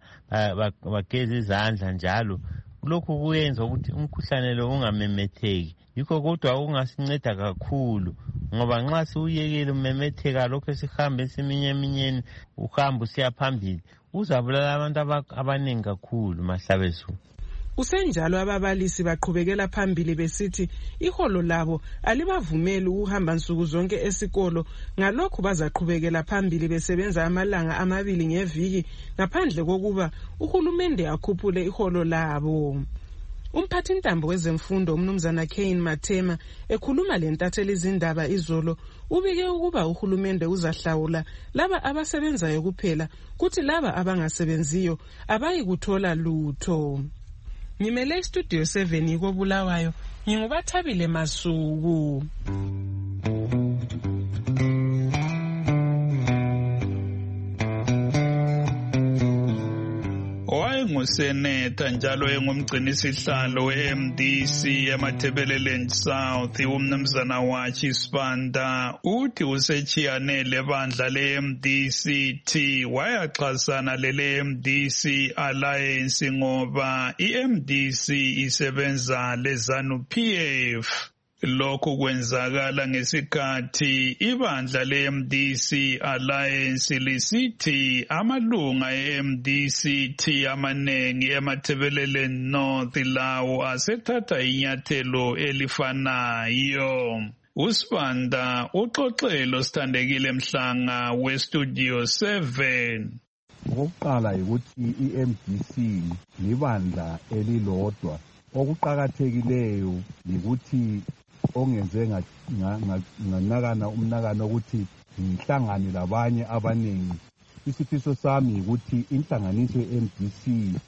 bageze izandla njalo. Lokhu kuyenza ukuthi umkhuhlane lo ungamemetheki. Yikho kodwa ungasinceda kakhulu ngoba nxa siwuyekele umemetheka lokho sihambe esiminyeminyeni uhamba usiya phambili uzabulala abantu abaningi kakhulu mahlabezu. Kusenjalo ababalisi baqhubekela phambili besithi iholo labo alibavumeli ukuhamba nsuku zonke esikolo, ngalokho bazaqhubekela phambili besebenza amalanga 2 ngeviki ngaphandle kokuba uhulumende akhuphule iholo labo. Umphathintambo wezemfundo umnumzana Kane Mathema ekhuluma lentatheli izindaba izolo ubike ukuba uhulumende uzahlawula laba abasebenzayo kuphela kuthi laba abangasebenziyo abayikuthola lutho. Ngimele Studio 7 koBulawayo ngingubathabile Masuku. Wayenguseneta njalo engumgcinisihlalo we-MDC eMathebeleland South umnumzana Wachi Sibanda uthi usechiyane lebandla le-MDC wayaxhasana lele-MDC Alliance ngoba i-MDC isebenza leZANU-PF. Lokhu kwenzakala ngesikhathi ibandla le-MDC Alliance lisithi amalunga e-MDC amanengi eMathebeleland North lawo asethatha inyathelo elifanayo. uSibanda uxoxelo sithandekile Mhlanga weStudio 7. Okokuqala ukuthi i-MDC libandla elilodwa. Okuqakathekileyo ukuthi ongenze nganakana umnakano ukuthi ngihlangane labanye abaningi. Isifiso sami ukuthi inhlanganiso ye-MDC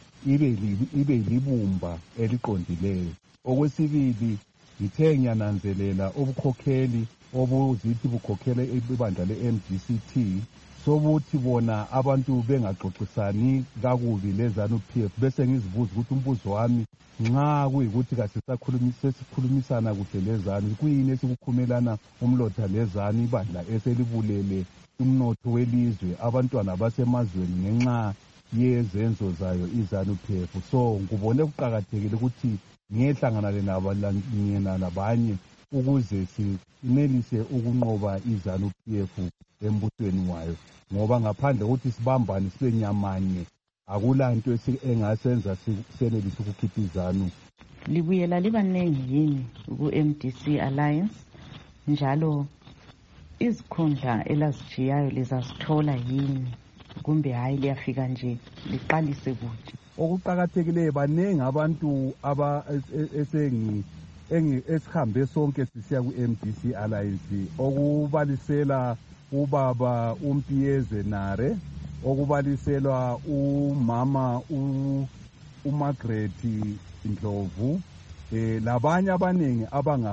ibe libumba eliqondileyo. Okwesibili ngithe ngiyananzelela ubukhokheli obuzithi bukhokhele ibandla le-MDC sokuthi bona abantu bengaxoxisani kakubi leZANU-PF bese ngizibuza ukuthi umbuzo wami nxa kuyikuthi kasesikhulumisana kuhle leZANU kuyini esikukhumelana umlotha leZANU ibandla eselibulele umnotho welizwe abantwana basemazweni ngenxa yezenzo zayo iZANU-PF. So ngubone kuqakathekile ukuthi ngiyehlangana nabanye ukuze sinelise ukunqoba iZANU-PF embusweni wayo, ngoba ngaphandle ukuthi sibambane sibe nyamanye akulanto engasenza senelise ukukhipha iZANU. Libuyela libanengi yini ku-MDC Alliance njalo izikhundla elazitshiyayo lizazithola yini kumbe hayi liyafika nje liqalise kuthi? Okuqakathekileyo banengi abantu esihambe sonke sisiya ku-MDC Alliance, okubalisela ubaba uMpiyeze Nare, okubaliselwa umama uMargaret Ndlovu, labanye abaningi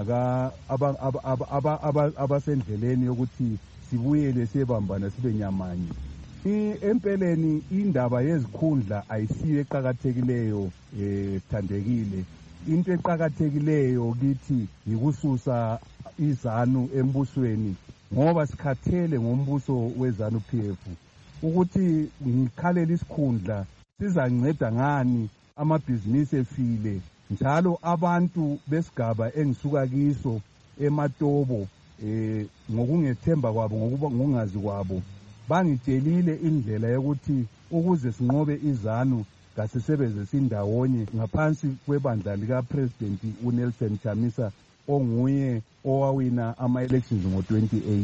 abasendleleni yokuthi sibuyele siyebambana sibe nyamanye. Empeleni indaba yezikhundla ayisiyo eqakathekileyo Thandekile. Into eqakathekileyo kithi yikususa izanu embusweni, ngoba sikhathele ngombuso wezanu PF. Ukuthi ngikhalela isikhundla sizanceda ngani amabhizinisi efile, njalo abantu besigaba engisuka kiso eMatobo ngokungethemba kwabo ngokungazi kwabo bangitshelile indlela yokuthi ukuze sinqobe izanu kasisebenze sindawonye ngaphansi kwebandla likaPresident uNelson Chamisa onguye owawina ama-elections ngo-2018.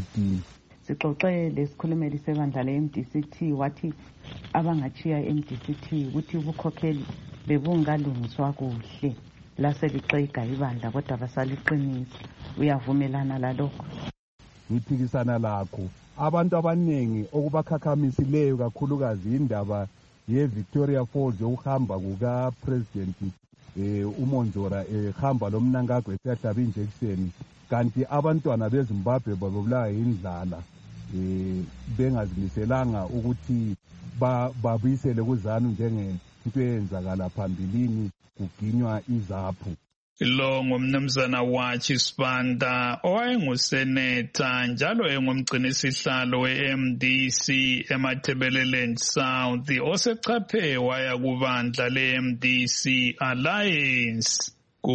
Sixoxe lesikhulumeli sebandla le-MDCT wathi abangachiya i-MDCT ukuthi ubukhokheli bebungalungiswa kuhle laselixega ibandla kodwa basaliqinisa. Uyavumelana lalokho? Ngiphikisana lakho. Abantu abaningi okubakhakhamisileyo kakhulukazi indaba ye-Victoria Falls yokuhamba kuka-President uMonzora ehamba lomnankagwe esiyahlaba injection, kanti abantwana beZimbabwe babulawa yindlala bengazimiselanga ukuthi babuyisele kuzanu njengento eyenzakala phambilini kuginywa izaphu. Lo ngumnumzana Wachi Sibanda owayenguseneta njalo engumgcinisihlalo we-MDC eMatabeleland South osechaphe waya kubandla le-MDC Alliance.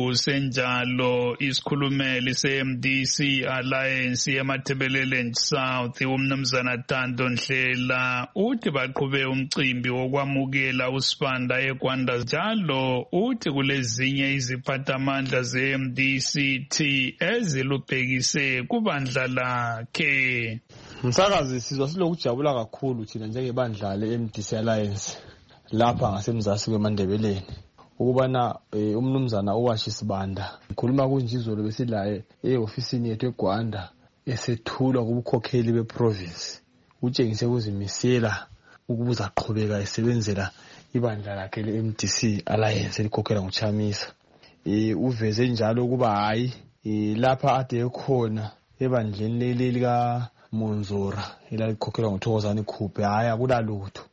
Kusenjalo isikhulumeli se-MDC Alliance eMatabeleland South umnumzana Thando Nhlela uthi baqhube umcimbi wokwamukela uSibanda eGwanda, njalo uthi kulezinye iziphathamandla ze-MDCT ezilubhekise kubandla lakhe. Msakazi, sizwa silokujabula kakhulu thina njengebandla le-MDC Alliance lapha ngasemzasi kweMandebeleni ukubana umnumzana uWachi Sibanda ngikhuluma kunje izolo besilaye e-ofisini yethu eGwanda esethulwa kubukhokheli beprovince utshengise ukuzimisela ukubuza aqhubeka esebenzela ibandla lakhe le-MDC Alliance elikhokhela nguChamisa. Uveze njalo ukuba hayi lapha ade ekhona ebandleni leli lika Monzora elalikhokhela nguThokozani Khuphe hayi akulalutho.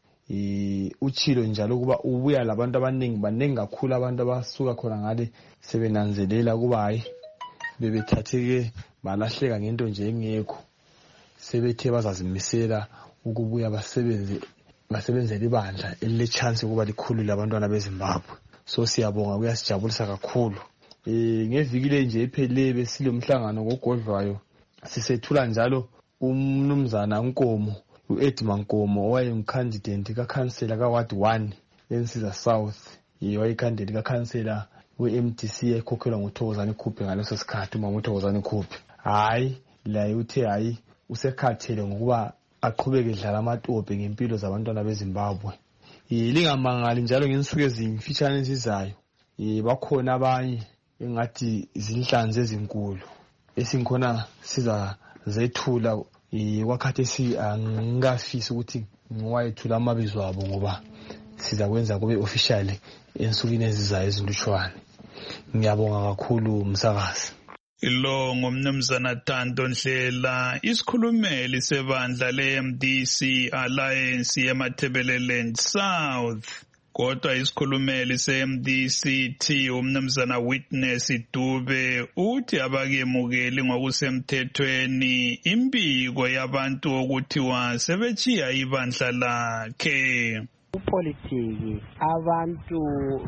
Uchilo njalo ukuba ubuya labantu abanengi kakhulu abantu abasuka khona ngale sebenanzelela ukuba hayi bebethatheke balahleka ngento nje engekho, sebethe bazazimisela ukubuya basebenzele ibandla elilechance ukuba likhulule abantwana beZimbabwe. So siyabonga, kuyasijabulisa kakhulu. Ngeviki nje ephele besilomhlangano ngogodlwayo sisethula njalo umnumzana Nkomo u-Edmund Nkomo owayengumcandidate kakhansela kaWard 1 eNsiza South, wayecandidate kakhansela we-MDC ekhokhelwa nguThokozani Khuphe ngaleso sikhathi. Umama uThokozani Khuphe hayi laye uthe hayi usekhathele ngokuba aqhubeke edlala amatope ngempilo zabantwana beZimbabwe. Lingamangali njalo ngensuku ezimfitshane ezizayo bakhona abanye engathi zinhlanzi ezinkulu esinkhona siza zethula wakhathi angingafisi ukuthi ngiwayethula amabizo abo ngoba siza kwenza kube official ensukwini ezizayo ezilutshwane. Ngiyabonga kakhulu msakazi. Lo ngumnumzana Thando Nhlela, isikhulumeli sebandla le-MDC Alliance eMatabeleland South. Kodwa isikhulumeli se-MDCT umnumzana Witness Dube uthi abakemukeli ngokusemthethweni imbiko yabantu okuthiwa sebechiya ibandla lakhe. Upolitiki abantu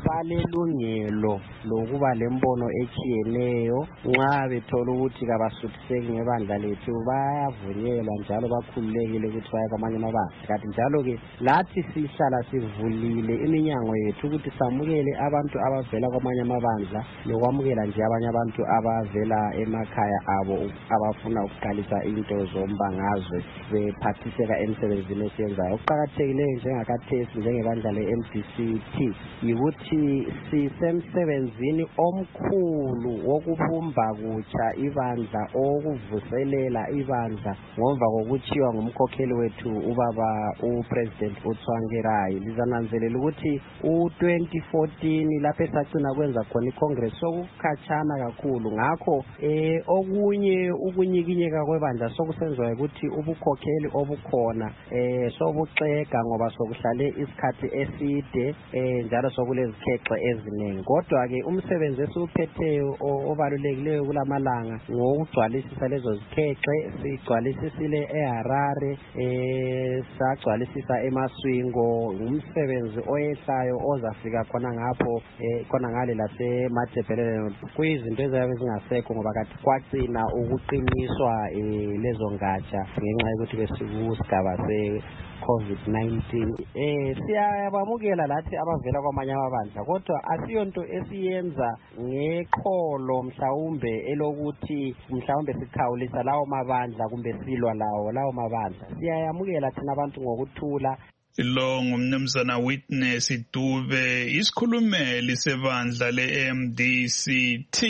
balelungelo lokuba lembono echiyeneyo nxa bethola ukuthi kabasuthiseki ngebandla lethu bayavunyelwa njalo bakhululekile ukuthi baye kwamanye amabandla. Kanti njalo-ke lathi sihlala sivulile iminyango yethu ukuthi samukele abantu abavela kwamanye amabandla lokwamukela nje abanye abantu abavela emakhaya abo abafuna ukuqalisa into zombangazwe bephathiseka emsebenzini esiyenzayo. Okuqakathekileyo njengakhathesi kithi njengebandla le-MDCT yikuthi sisemsebenzini omkhulu wokubumba kutsha ibandla, okuvuselela ibandla ngemva kokutshiwa ngumkhokheli wethu ubaba uPresident uTsvangirai. Lizananzelela ukuthi u-2014 lapho esagcina kwenza khona iCongress sokukhatshana kakhulu, ngakho okunye ukunyikinyeka kwebandla sokusenziwa ukuthi ubukhokheli obukhona sobuxega ngoba sokuhlale isikhathi eside njalo sokulezikhexe eziningi. Kodwa-ke umsebenzi esiwuphetheyo obalulekileyo kulamalanga ngokugcwalisisa lezo zikhexe. Sigcwalisisile eHarare, sagcwalisisa eMaswingo, umsebenzi oyehlayo ozafika khona ngapho khona ngale laseMathebhelele. Kuyizinto ezabe zingasekho ngoba kade kwagcina ukuqiniswa lezo ngatsha ngenxa yokuthi besikusigaba se-COVID-19. Siyabamukela lathi abavela kwamanye amabandla, kodwa asiyonto esiyenza ngeqholo mhlawumbe elokuthi mhlawumbe sikhawulisa lawo mabandla kumbe silwa lawo mabandla. Siyayamukela thina abantu ngokuthula. Lo ngumnumzana Witness Dube, isikhulumeli sebandla le-MDCT.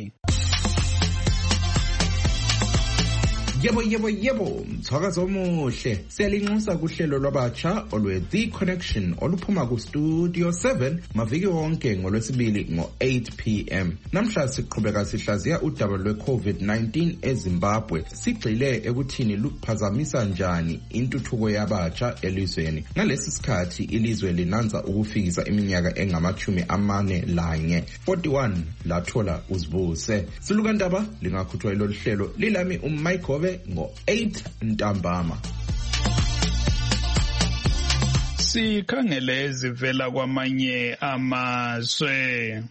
Yebo, mthwakazo omuhle. Siyalinxusa kuhlelo lwabatsha olwe-The Connection oluphuma ku-Studio 7 maviki wonke ngolwesibili ngo-8 p.m. Namhla siqhubeka sihlaziya udaba lwe-COVID-19 eZimbabwe. Sigxile ekuthini luphazamisa njani intuthuko yabatsha elizweni. Ngalesi sikhathi ilizwe linanza ukufikisa iminyaka engama-41 lathola uzibuse. Silukandaba lingakhuthwa lolu hlelo lilami uMaikove ngo-8 ntambama. Sikhangele ezivela kwamanye amazwe.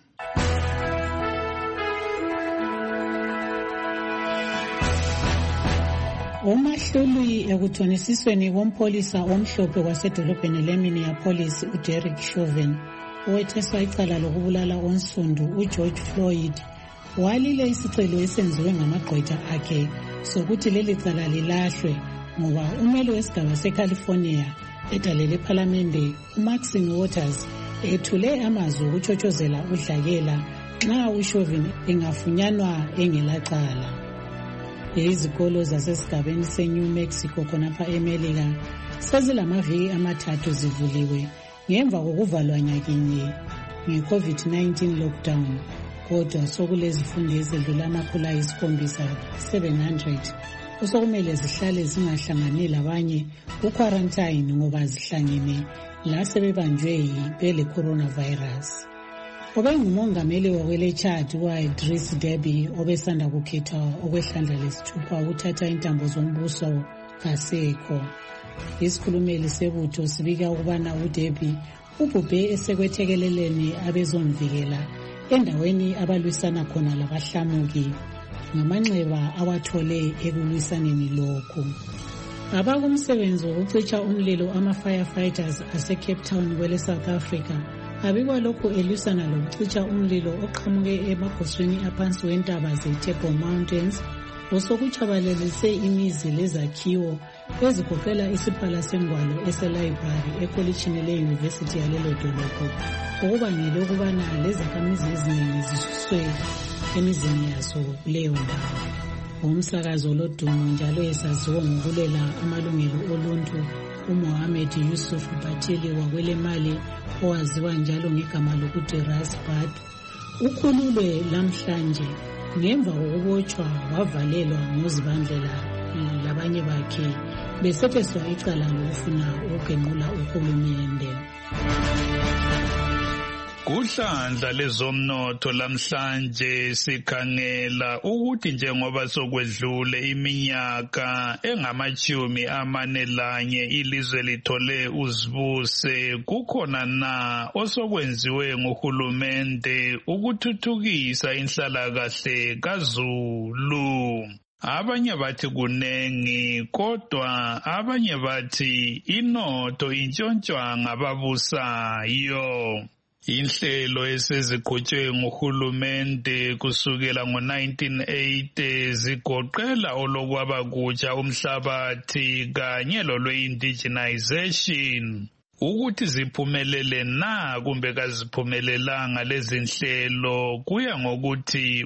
Umahluli ekuthonisisweni kompholisa omhlophe wasedolobheni leMinneapolis uDerek Chauvin owetheswa icala lokubulala onsundu uGeorge Floyd walile isicelo esenziwe ngamagqwetha akhe sokuthi leli cala lilahlwe ngoba umeli wesigaba seCalifornia edalele ephalamende uMaxine Waters ethule amazwi okuchotshozela udlakela nxa uChauvin engafunyanwa engelacala. Izikolo zasesigabeni seNew Mexico khonapha eMelika sezilamaviki amathathu zivuliwe ngemva kokuvalwa nyakinye nge-COVID-19 lockdown. Kodwa sokulezifundi ezedlula amakhulu ayisikhombisa 700 osokumele zihlale zingahlangani labanye ku-quarantine ngoba zihlangene la sebebanjwe bele coronavirus. Obengumongameli wakwele-Chad Idriss Deby obesanda kukhethwa okwehlandla lesithupha ukuthatha intambo zombuso kasekho. Isikhulumeli sebutho sibika ukubana uDeby ubhubhe esekwethekeleleni abezomvikela endaweni abalwisana khona labahlamuki ngamanxeba awathole ekulwisaneni lokhu. Abakumsebenzi wokucitsha umlilo ama-firefighters ase-Cape Town kwele South Africa abikwa lokhu elwisana lokucitsha umlilo oqhamuke emagosweni aphansi wentaba ze-Table Mountains osokutshabalalise imizi lezakhiwo ezigoqela isiphala sengwalo eselibrary ekolitshini le-University yalelo dolobho okubangele ukubana lezakhamizi eziningi zisuswe emizini yazo kuleyo ndawo. Umsakazo lodumo njalo esaziwa ngokulela amalungelo oluntu uMohammed Yusuf Batili wakwele Mali owaziwa njalo ngegama lokuthi Rasbad ukhululwe lamhlanje ngemva kokubotshwa wavalelwa ngozibandlela labanye bakhe besetheswa icala lokufuna ukugenqula uhulumende. Kuhlandla lezomnotho lamhlanje sikhangela ukuthi njengoba sokwedlule iminyaka engama-41 ilizwe lithole uzibuse, kukhona na osokwenziwe nguhulumende ukuthuthukisa inhlalakahle kaZulu? Abanye bathi kunengi, kodwa abanye bathi inotho intshontshwa ngababusayo. Inhlelo eseziqhutshwe nguhulumende kusukela ngo-1980 zigoqela olokwabakutsha umhlabathi kanye lolwe-indigenization. ukuthi ziphumelele na kumbe kaziphumelelanga lezi nhlelo kuya ngokuthi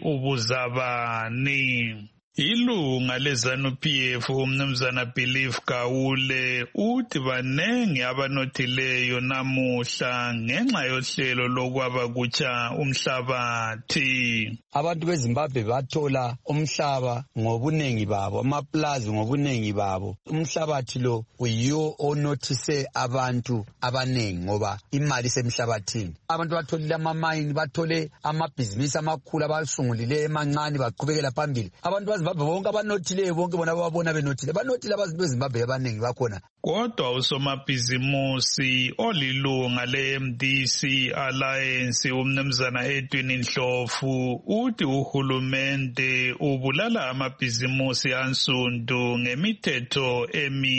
ubuzabani. Ilunga leZANU-PF umnumzana Believe Gawule uthi banengi abanothileyo namuhla ngenxa yohlelo lokwaba kutsha umhlabathi. Abantu beZimbabwe bathola umhlaba ngobunengi babo, amaplazi ngobunengi babo. Umhlabathi lo uyiwo onothise abantu abanengi ngoba imali semhlabathini. Abantu batholile amamayini, bathole amabhizinisi amakhulu abasungulile emancane baqhubekela phambili. Abantu bonke abanothileyo bonke bona babona benothile banothile abantu beZimbabwe abaningi bakhona. Kodwa usomabhizimusi olilunga le-MDC Alliance umnumzana Edwin Ndlovu uthi uhulumende ubulala amabhizimusi ansundu ngemithetho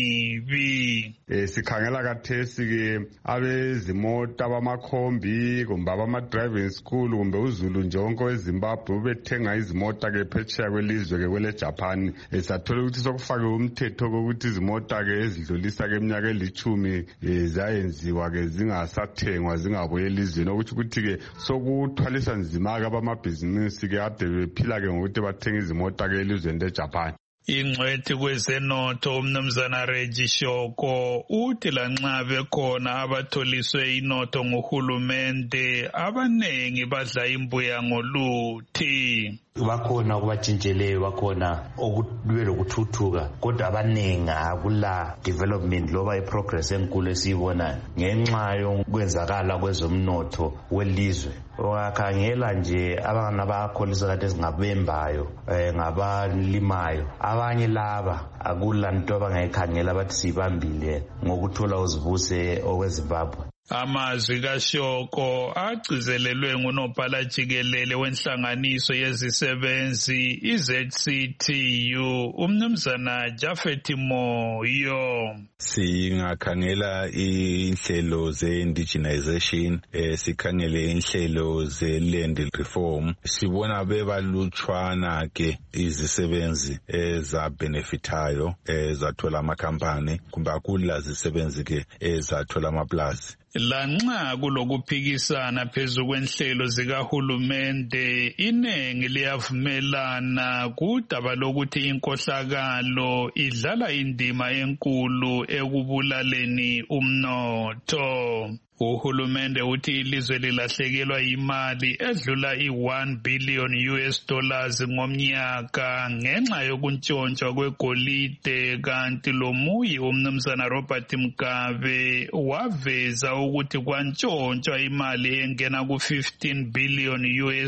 emibi. Sikhangela kathesi ke abezimota abamakhombi kumbe abama-driving school kumbe uzulu nje wonke weZimbabwe ubethenga izimota ke phetsheya kwelizwe ke kwele Japan. Sathola ukuthi sokufake umthetho kokuthi izimota ke ezidlulisa ke iminyaka elithumi zayenziwa ke zingasathengwa zingabuye elizweni, ukuthi kuthi ke sokuthwalisa nzima ke abamabhizinisi ke ade bephila ke ngokuthi bathenga izimota ke elizweni leJapan. Ingcwethi kwezenotho umnumzana Reggie Shoko uthi lanxa bekhona abatholiswe inotho nguhulumende abanengi badla imbuya ngoluthi. Bakhona kubatshintsheleyo, bakhona okube lokuthuthuka, kodwa abanengi akula development loba iprogress enkulu esiyibonayo ngenxa yokwenzakala kwezomnotho welizwe. Wakhangela nje abana bakholisa kade singabembayo ngabalimayo, abanye laba akula nto abangayikhangela bathi sibambile ngokuthola uzibuse okweZimbabwe. Amazwi kaShoko agcizelelwe ngunobhala jikelele wenhlanganiso yezisebenzi iZCTU umnumzana Jafet Moyo. Singakhangela inhlelo ze-indigenization, sikhangele inhlelo ze-land reform, sibona bebalutshwana ke izisebenzi ezabenefitayo ezathola amakhampani kumbe akula zisebenzi ke ezathola amaplazi. Lanxa kulokuphikisana phezu kwenhlelo zikahulumende, inengi liyavumelana kudaba lokuthi inkohlakalo idlala indima enkulu ekubulaleni umnotho. Uhulumende uthi ilizwe lilahlekelwa imali edlula $1 billion ngomnyaka ngenxa yokuntshontsha kwegolide, kanti lomuyi umnumzana Robert Mugabe waveza ukuthi kwantshontsha imali engena ku$15 billion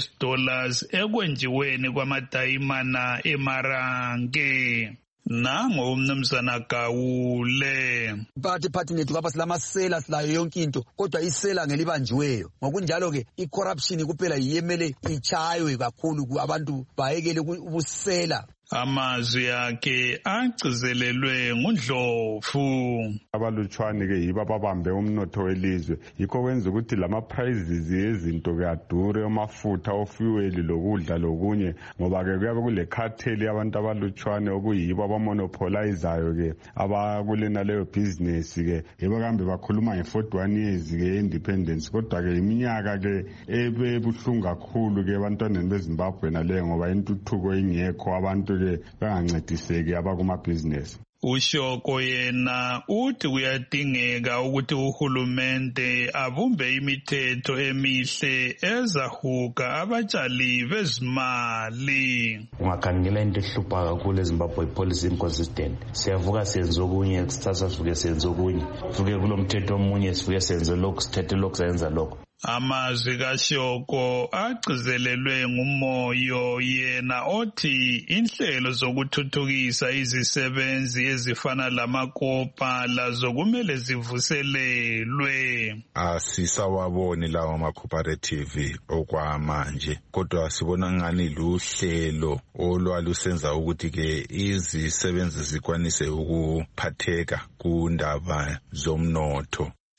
ekwenjiweni kwamadayimana eMarange. Nango umnumzana Gawule. Party nethu kapha silamasela silayo yonke into, kodwa isela ngelibanjiweyo. Ngokunjalo ke icorruption kuphela yiyemele ichaywe kakhulu abantu bayekele ubusela. Amazwi akhe agcizelelwe nguNdlovu. Abalutshwane ke yibo ababambe umnotho welizwe, yikho kwenza ukuthi lama prices yezinto ke adure, amafutha, ofuel, lokudla lokunye, ngoba ke kuyabe kule cartel yabantu abalutshwane okuyibo abamonopolizayo ke abakulena leyo business ke. Yibo kambe bakhuluma nge41 years ke independence, kodwa ke iminyaka ke ebebuhlungu kakhulu ke ebantwaneni beZimbabwe nale ngoba intuthuko ingekho, abantu bangancediseki abakumabhizinesi. Ushoko yena uthi kuyadingeka ukuthi uhulumende abumbe imithetho emihle ezahuga abatshali bezimali. Ungakhangela into ehlupha kakhulu eZimbabwe policy inconsistent. Siyavuka senze okunye, kusithatha sivuke senze okunye, sivuke kulomthetho omunye sivuke senze lokhu, sithethe lokhu senza lokhu. Amazwi kaShoko agcizelelwe nguMoyo yena othi inhlelo zokuthuthukisa izisebenzi ezifana lamakopa lazo kumele zivuselelwe. Asisawaboni lawo ama-cooperative okwamanje, kodwa sibona ngani luhlelo olwalusenza ukuthi ke izisebenzi zikwanise ukuphatheka kundaba zomnotho.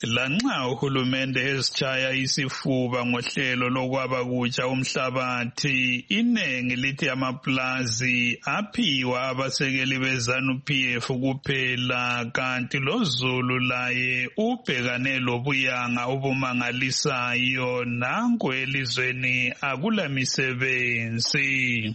Lanxa uhulumende ezitshaya isifuba ngohlelo lokwaba kutsha umhlabathi, inengi lithi amaplazi aphiwa abasekeli beZANU-PF kuphela, kanti loZulu laye ubhekane lobuyanga obumangalisayo. Nanku elizweni akula misebenzi.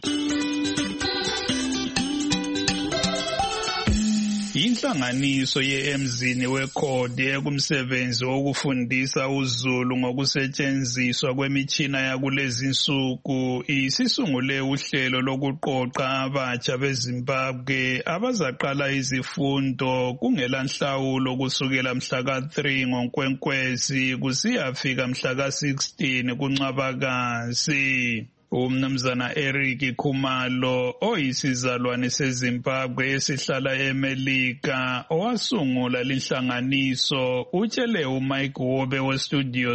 Inhlanganiso ye-Emzini wekhodi ekumsebenzi wokufundisa uZulu ngokusetshenziswa kwemitshina yakulezi nsuku isisungule uhlelo lokuqoqa abatsha beZimbabwe abazaqala izifundo kungela nhlawulo kusukela mhla ka-3 ngoNkwenkwezi kusiyafika mhla ka-16 kuNcwabakazi. Umnumzana Eric Khumalo oyisizalwane seZimbabwe esihlala eMelika owasungula linhlanganiso utshele uMike Wobe weStudio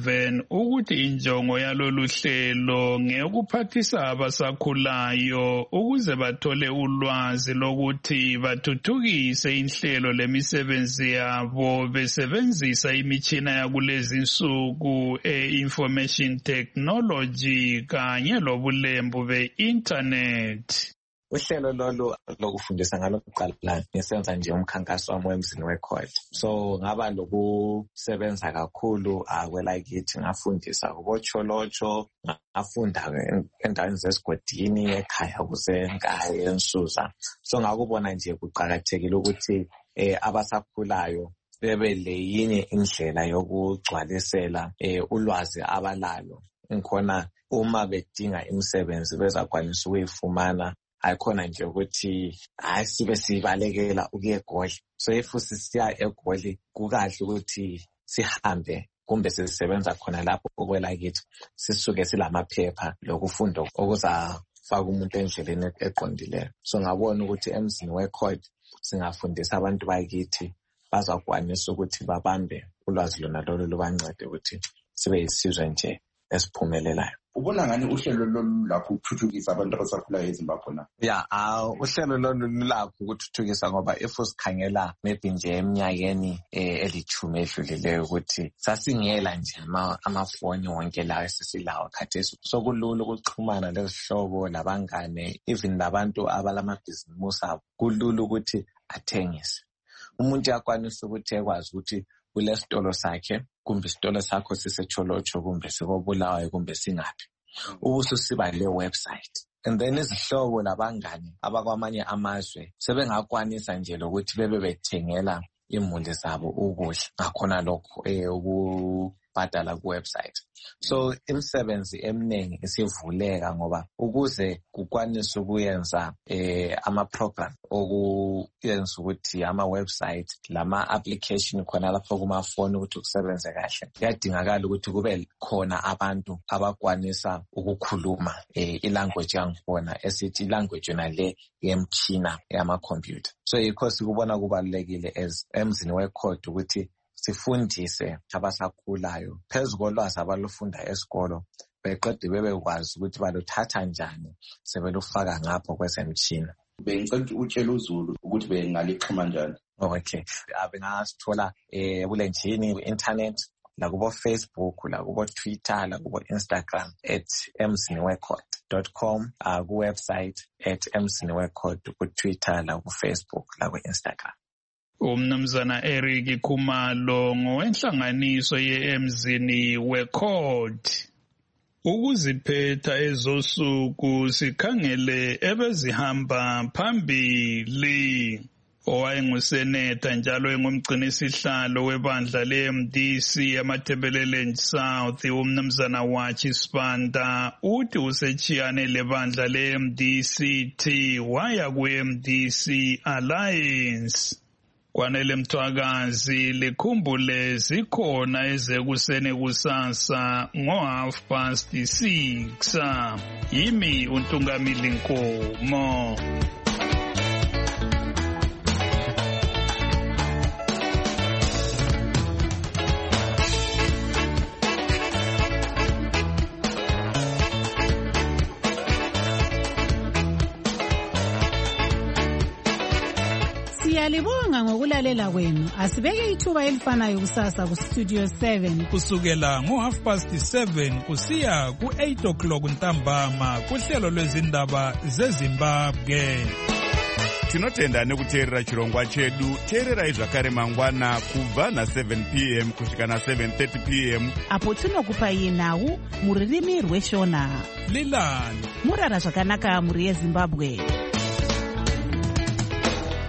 7 ukuthi injongo yalolu hlelo ngeyokuphathisa abasakhulayo ukuze bathole ulwazi lokuthi bathuthukise inhlelo lemisebenzi yabo besebenzisa imitshina yakulezi nsuku information technology kanye lobulembu be-internet. Uhlelo lolu lokufundisa ngalokuqala ngisenza nje umkhankaso wami wemzini wekhodi. So ngaba lokusebenza kakhulu kwelakithi ngafundisa kubocholocho, ngafunda endaweni zesigodini ekhaya kuseNkayi eNsusa. So ngakubona nje kuqakathekile ukuthi abasakhulayo bebe leyinye indlela yokugcwalisela ulwazi abalalo. Ngikhona uma bedinga imisebenzi bezakwanisa ukuyifumana, ayikhona nje ukuthi sibe sibalekela ukuya eGoli. So if sisiya eGoli kukahle ukuthi sihambe kumbe sisebenza khona lapho okwelakithi sisuke silamaphepha lokufunda okuzafaka umuntu endleleni eqondileyo. So ngabona ukuthi emzini wekhodi singafundisa abantu bakithi bazakwanisa ukuthi babambe ulwazi lona lolu lubancede ukuthi sibe yisizwe nje esiphumelelayo. Ubona ngani uhlelo lolu lapho ukuthuthukisa abantu abasakhulayo eZimbabwe na? Uhlelo lolu lapho ukuthuthukisa ngoba if usikhangela maybe nje eminyakeni eli10 edlulileyo ukuthi sasingela nje amafoni wonke lawo esisilawo khathesi. So kulula ukuxhumana lezihlobo labangane, even labantu abalamabhizimusi abo kulula ukuthi athengise. Umuntu yakwanisa ukuthi ekwazi ukuthi kulesitolo sakhe kumbe isitolo sakho sisecholocho kumbe sikobulawayo kumbe singaphi. Ubususiba le website. And then izihlobo labangane abakwamanye amazwe sebengakwanisa nje lokuthi bebe bethengela imuli zabo ukudla. Ngakhona lokho ukubhadala ku-website. So imisebenzi eminingi isivuleka ngoba ukuze kukwanise ukuyenza ama-program okuyenza ukuthi ama-website lama-application khona lapho kumafoni ukuthi kusebenze kahle, kuyadingakala ukuthi kube khona abantu abakwanisa ukukhuluma ilanguage yangikhona esithi ilanguage yona le yemtshina yamakhompyutha. So yikho sikubona kubalulekile as emzini wekhodi ukuthi sifundise abasakhulayo phezu kolwazi abalufunda esikolo, beqede bebekwazi ukuthi baluthatha njani sebelufaka ngapho kwezemtshina. Bengicela utshela uZulu ukuthi bengalixhuma njani. Okay, bengasithola ebulenjini ku-internet, lakubo Facebook, lakubo Twitter, lakubo Instagram @emziniwekhodi.com, ku-website @emziniwekhodi, ku-Twitter, laku-Facebook, laku-Instagram. Umnumzana Eric Khumalo ngowenhlanganiso ye-Emzini wekhodi. Ukuziphetha ezosuku sikhangele ebezihamba phambili. Owayenguseneta njalo engumgcinisihlalo webandla le-MDC eMatabeleland South umnumzana Wachi Sibanda uthi usechiyane lebandla le-MDC waya ku-MDC Alliance. Kwanele Mthwakazi likhumbule zikhona ezekuseni kusasa ngo6:30. Yimi uNtungamili Nkomo. Siyalibonga ngokulalela kwenu. Asibeke ithuba elifanayo kusasa ku Studio 7 kusukela ngo7:30 kusiya ku8 ntambama kuhlelo lwezindaba zeZimbabwe. Tinotenda nekuteerera chirongwa chedu. Teererai zvakare mangwana kubva na7 p.m. kusvika na7:30 p.m. apo tinokupai nhau mururimi rweshona. Lilani murara zvakanaka muri yeZimbabwe.